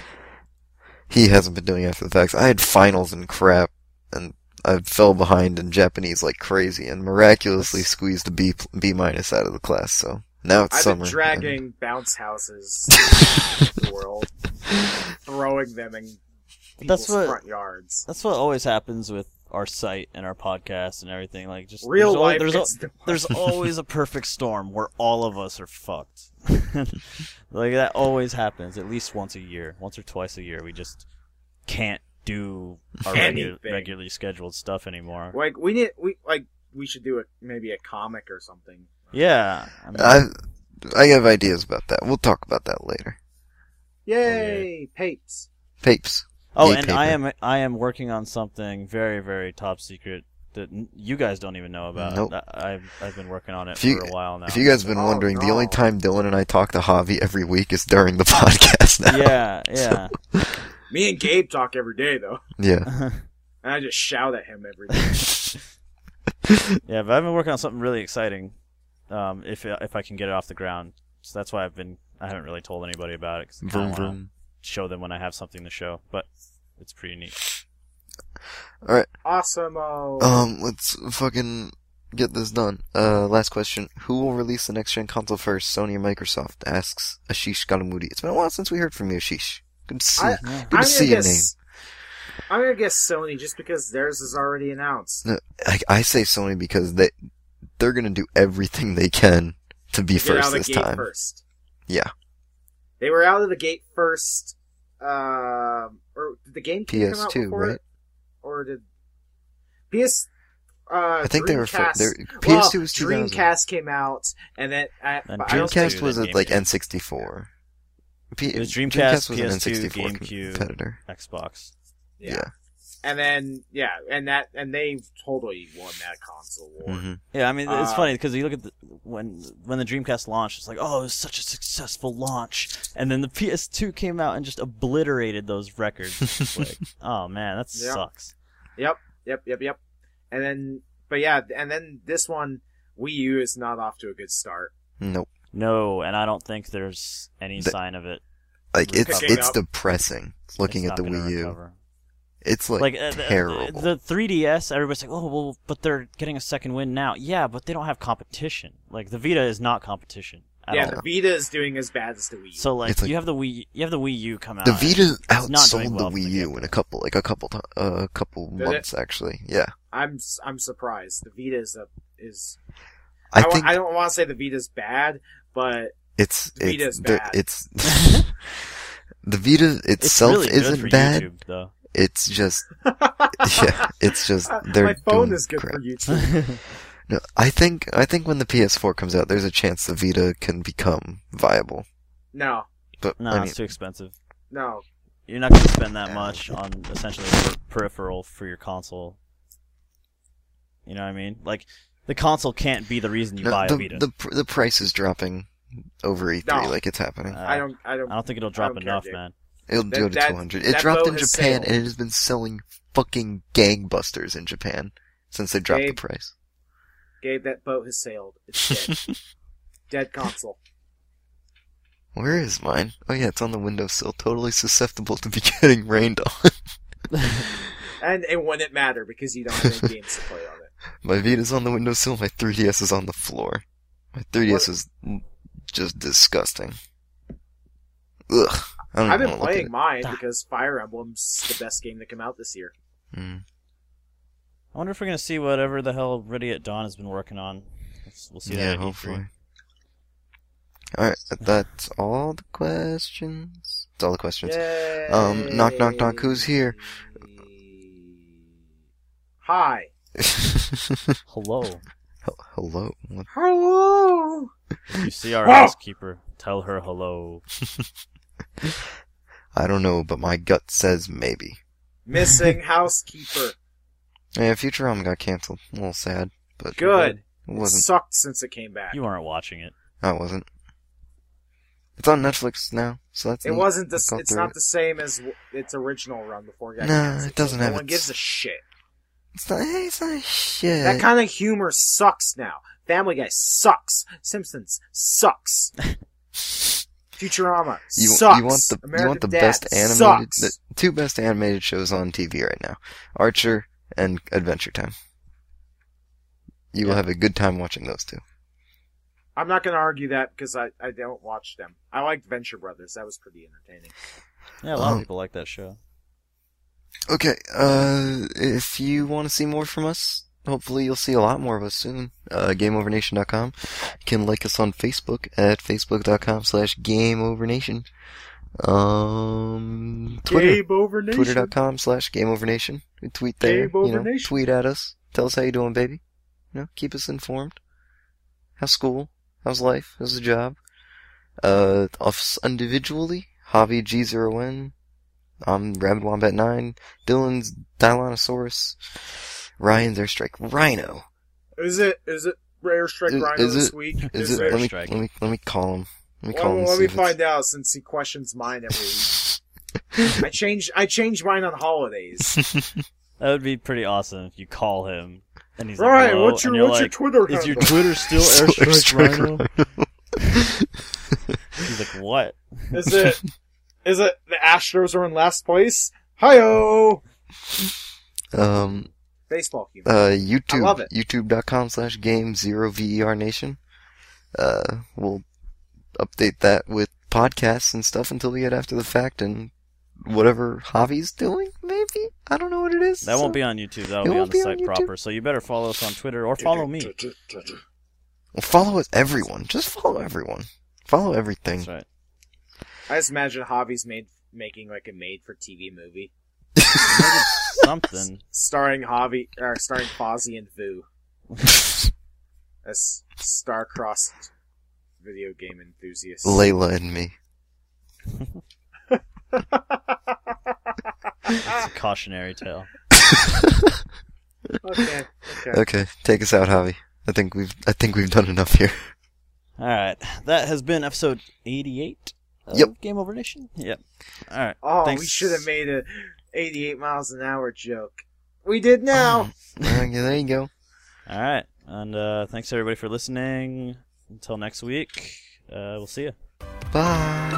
he hasn't been doing after the facts. I had finals and crap, and I fell behind in Japanese like crazy, and miraculously squeezed a B B minus out of the class. So now it's I've summer. been dragging bounce houses in the world, throwing them in people's That's what- front yards. That's what always happens with our site and our podcast and everything. Like just Real there's always, life there's, hits al- the- there's always a perfect storm where all of us are fucked. Like that always happens at least once a year, once or twice a year. We just can't do our regu- Anything. regularly scheduled stuff anymore. Like we need, we like we should do a maybe a comic or something. Yeah, I mean, I I have ideas about that. We'll talk about that later. Yay, papes! Papes. oh, Yay, and paper. I am I am working on something very very top secret that n- you guys don't even know about. Nope. I- I've I've been working on it If you- for a while now. If you guys have been Oh, wondering, the only no. time Dylan and I talk to Javi every week is during the podcast now. yeah, yeah. Me and Gabe talk every day though, Yeah. and I just shout at him every day. Yeah, but I've been working on something really exciting. Um, if if I can get it off the ground, so that's why I've been. I haven't really told anybody about it because I Vroom want to vroom. show them when I have something to show. But it's pretty neat. Alright, Awesome. um, let's fucking get this done. Uh, last question. Who will release the next gen console first, Sony or Microsoft? Asks Ashish Galamudi. It's been a while since we heard from you, Ashish. Good to see I- you. Yeah. Good I'm to see gonna your guess. I'm gonna guess Sony just because theirs is already announced. name. I, I say Sony because they, they're gonna do everything they can to be Get first out of the this gate time. first. Yeah. They were out of the gate first. Um, or did the GameCube P S come out two, before right? it? Or did P S? Uh, I think they were fir- Dreamcast- they're- P S two well, was two thousand. Dreamcast came out, and then I, And but I don't Dreamcast think, was then a, like GameCube. N sixty-four. P- It was Dreamcast, was an P S N two, sixty-four GameCube. competitor. Xbox. yeah. Yeah. And then yeah, and that and they totally won that console war. hmm Yeah, I mean it's Uh, funny because you look at the, when when the Dreamcast launched, it's like, oh, it was such a successful launch, and then the P S two came out and just obliterated those records. It's like, oh man, that Yeah. sucks. Yep, yep, yep, yep. And then, but yeah, and then this one, Wii U is not off to a good start. Nope. No, and I don't think there's any The- sign of it. Like it's Picking it's up. depressing looking It's at the not gonna Wii U. recover. It's like, Like uh, the- terrible. The, three D S, everybody's like, oh well, but they're getting a second win now. Yeah, but they don't have competition. Like the Vita is not competition at yeah, all. the Vita is doing as bad as the Wii U. So like, It's like- you have the Wii, you have the Wii U come out. The and Vita it's not outsold doing well the from Wii the U get-go. in a couple, like a couple, to- uh, a couple Did it? months actually. Yeah, I'm s- I'm surprised. The Vita is a is. I, I, wa- think I don't want to say the Vita's bad, but it's the it's Vita's the- bad. it's the Vita It's itself really good isn't for bad. YouTube, though. It's just yeah, it's just they're my phone doing is good crap. for YouTube. No, I think I think when the P S four comes out, there's a chance the Vita can become viable. No, But No, I mean, it's too expensive. no. You're not going to spend that Yeah. much on essentially a per- peripheral for your console. You know what I mean? Like, the console can't be the reason you no, buy the, a Vita. the pr- the price is dropping over E three, No. like it's happening. Uh, I don't. I don't. I don't think it'll drop don't care, enough, Jake. man. It'll that- go to that- two hundred. It that dropped boat in has Japan, sailed. and it has been selling fucking gangbusters in Japan since they dropped Gabe. the price. Gabe, that boat has sailed. It's dead. Dead console. Where is mine? Oh yeah, it's on the windowsill. Totally susceptible to be getting rained on. And it wouldn't matter because you don't have any games to play on it. My Vita's on the windowsill, my three D S is on the floor. My three D S What? is just disgusting. Ugh. I don't I've even been wanna look at playing it. mine because Fire Emblem's the best game that came out this year. Mm. I wonder if we're gonna see whatever the hell Ready at Dawn has been working on. Let's- We'll see Yeah, that at E hopefully. three. Alright, that's all the questions. That's all the questions. Yay. Um, knock, knock, knock, who's here? Hi. Hello. Hello. What? Hello. If you see our Whoa! housekeeper, tell her hello. I don't know, but my gut says maybe. Missing housekeeper. Yeah, Futurama got canceled. A little sad, but Good. it It wasn't. sucked since it came back. You aren't watching it. I wasn't. It's on Netflix now, so that's It neat. wasn't the. Go It's through not it. the same as w- its original run before it got Nah, canceled. it doesn't so have No one its- gives a shit. It's not. It's not shit. That kind of humor sucks now. Family Guy sucks. Simpsons sucks. Futurama You, sucks. you want the American you want the Dad best animated sucks. the two best animated shows on T V right now, Archer and Adventure Time. You will Yeah. have a good time watching those two. I'm not going to argue that because I, I don't watch them. I liked Venture Brothers. That was pretty entertaining. Yeah, a lot Um, of people like that show. Okay, uh, if you want to see more from us, hopefully you'll see a lot more of us soon. Uh, Game Over Nation dot com. You can like us on Facebook at facebook dot com slash Game Over Nation. Um, Twitter. Game Over Nation. Twitter dot com slash Game Over Nation. We tweet there. Game Over you know, Nation. tweet at us. Tell us how you doing, baby. You know, keep us informed. How's school? How's life? How's the job? Uh, us individually. Javi G zero N. I'm Rabbit Wombat nine. Dylan's Dilanosaurus. Ryan's Airstrike Rhino. Is it? Is it Rare Strike Is- Rhino is this it- week? Is Is it? it? Let me, Airstrike. let me let me call him. Let me Well, call him. and let see me if it's- find out since he questions mine every week. I change I change mine on holidays. That would be pretty awesome if you call him and he's Ryan, like, hello, what's your and you're what's like, your Twitter is your handle? Twitter still So Airstrike Airstrike Rhino? He's like, what? Is it? Is it the Astros are in last place? Hi-oh! Um, Baseball humor. uh, YouTube. I love it. YouTube dot com slash Game Zero V E R Nation. Uh, we'll update that with podcasts and stuff until we get after the fact and whatever Javi's doing, maybe? I don't know what it is. That so- won't be on YouTube. That'll It be on won't the be site on YouTube. proper. So you better follow us on Twitter or follow me. Well, follow us, everyone. Just follow everyone. Follow everything. That's right. I just imagine Javi's made making like a made-for-T V movie Something. starring Javi, or starring Fozzie and Vu as star-crossed video game enthusiasts. Layla and me. It's a cautionary tale. Okay. Okay. Okay, take us out, Javi. I think we've I think we've done enough here. All right. That has been episode eighty-eight of Yep. Game Over Nation. Yep. All right. Oh, Thanks. we should have made a eighty-eight miles an hour joke. We did now. Uh, yeah, there you go. All right. And uh, thanks everybody for listening. Until next week, uh, we'll see you. Bye.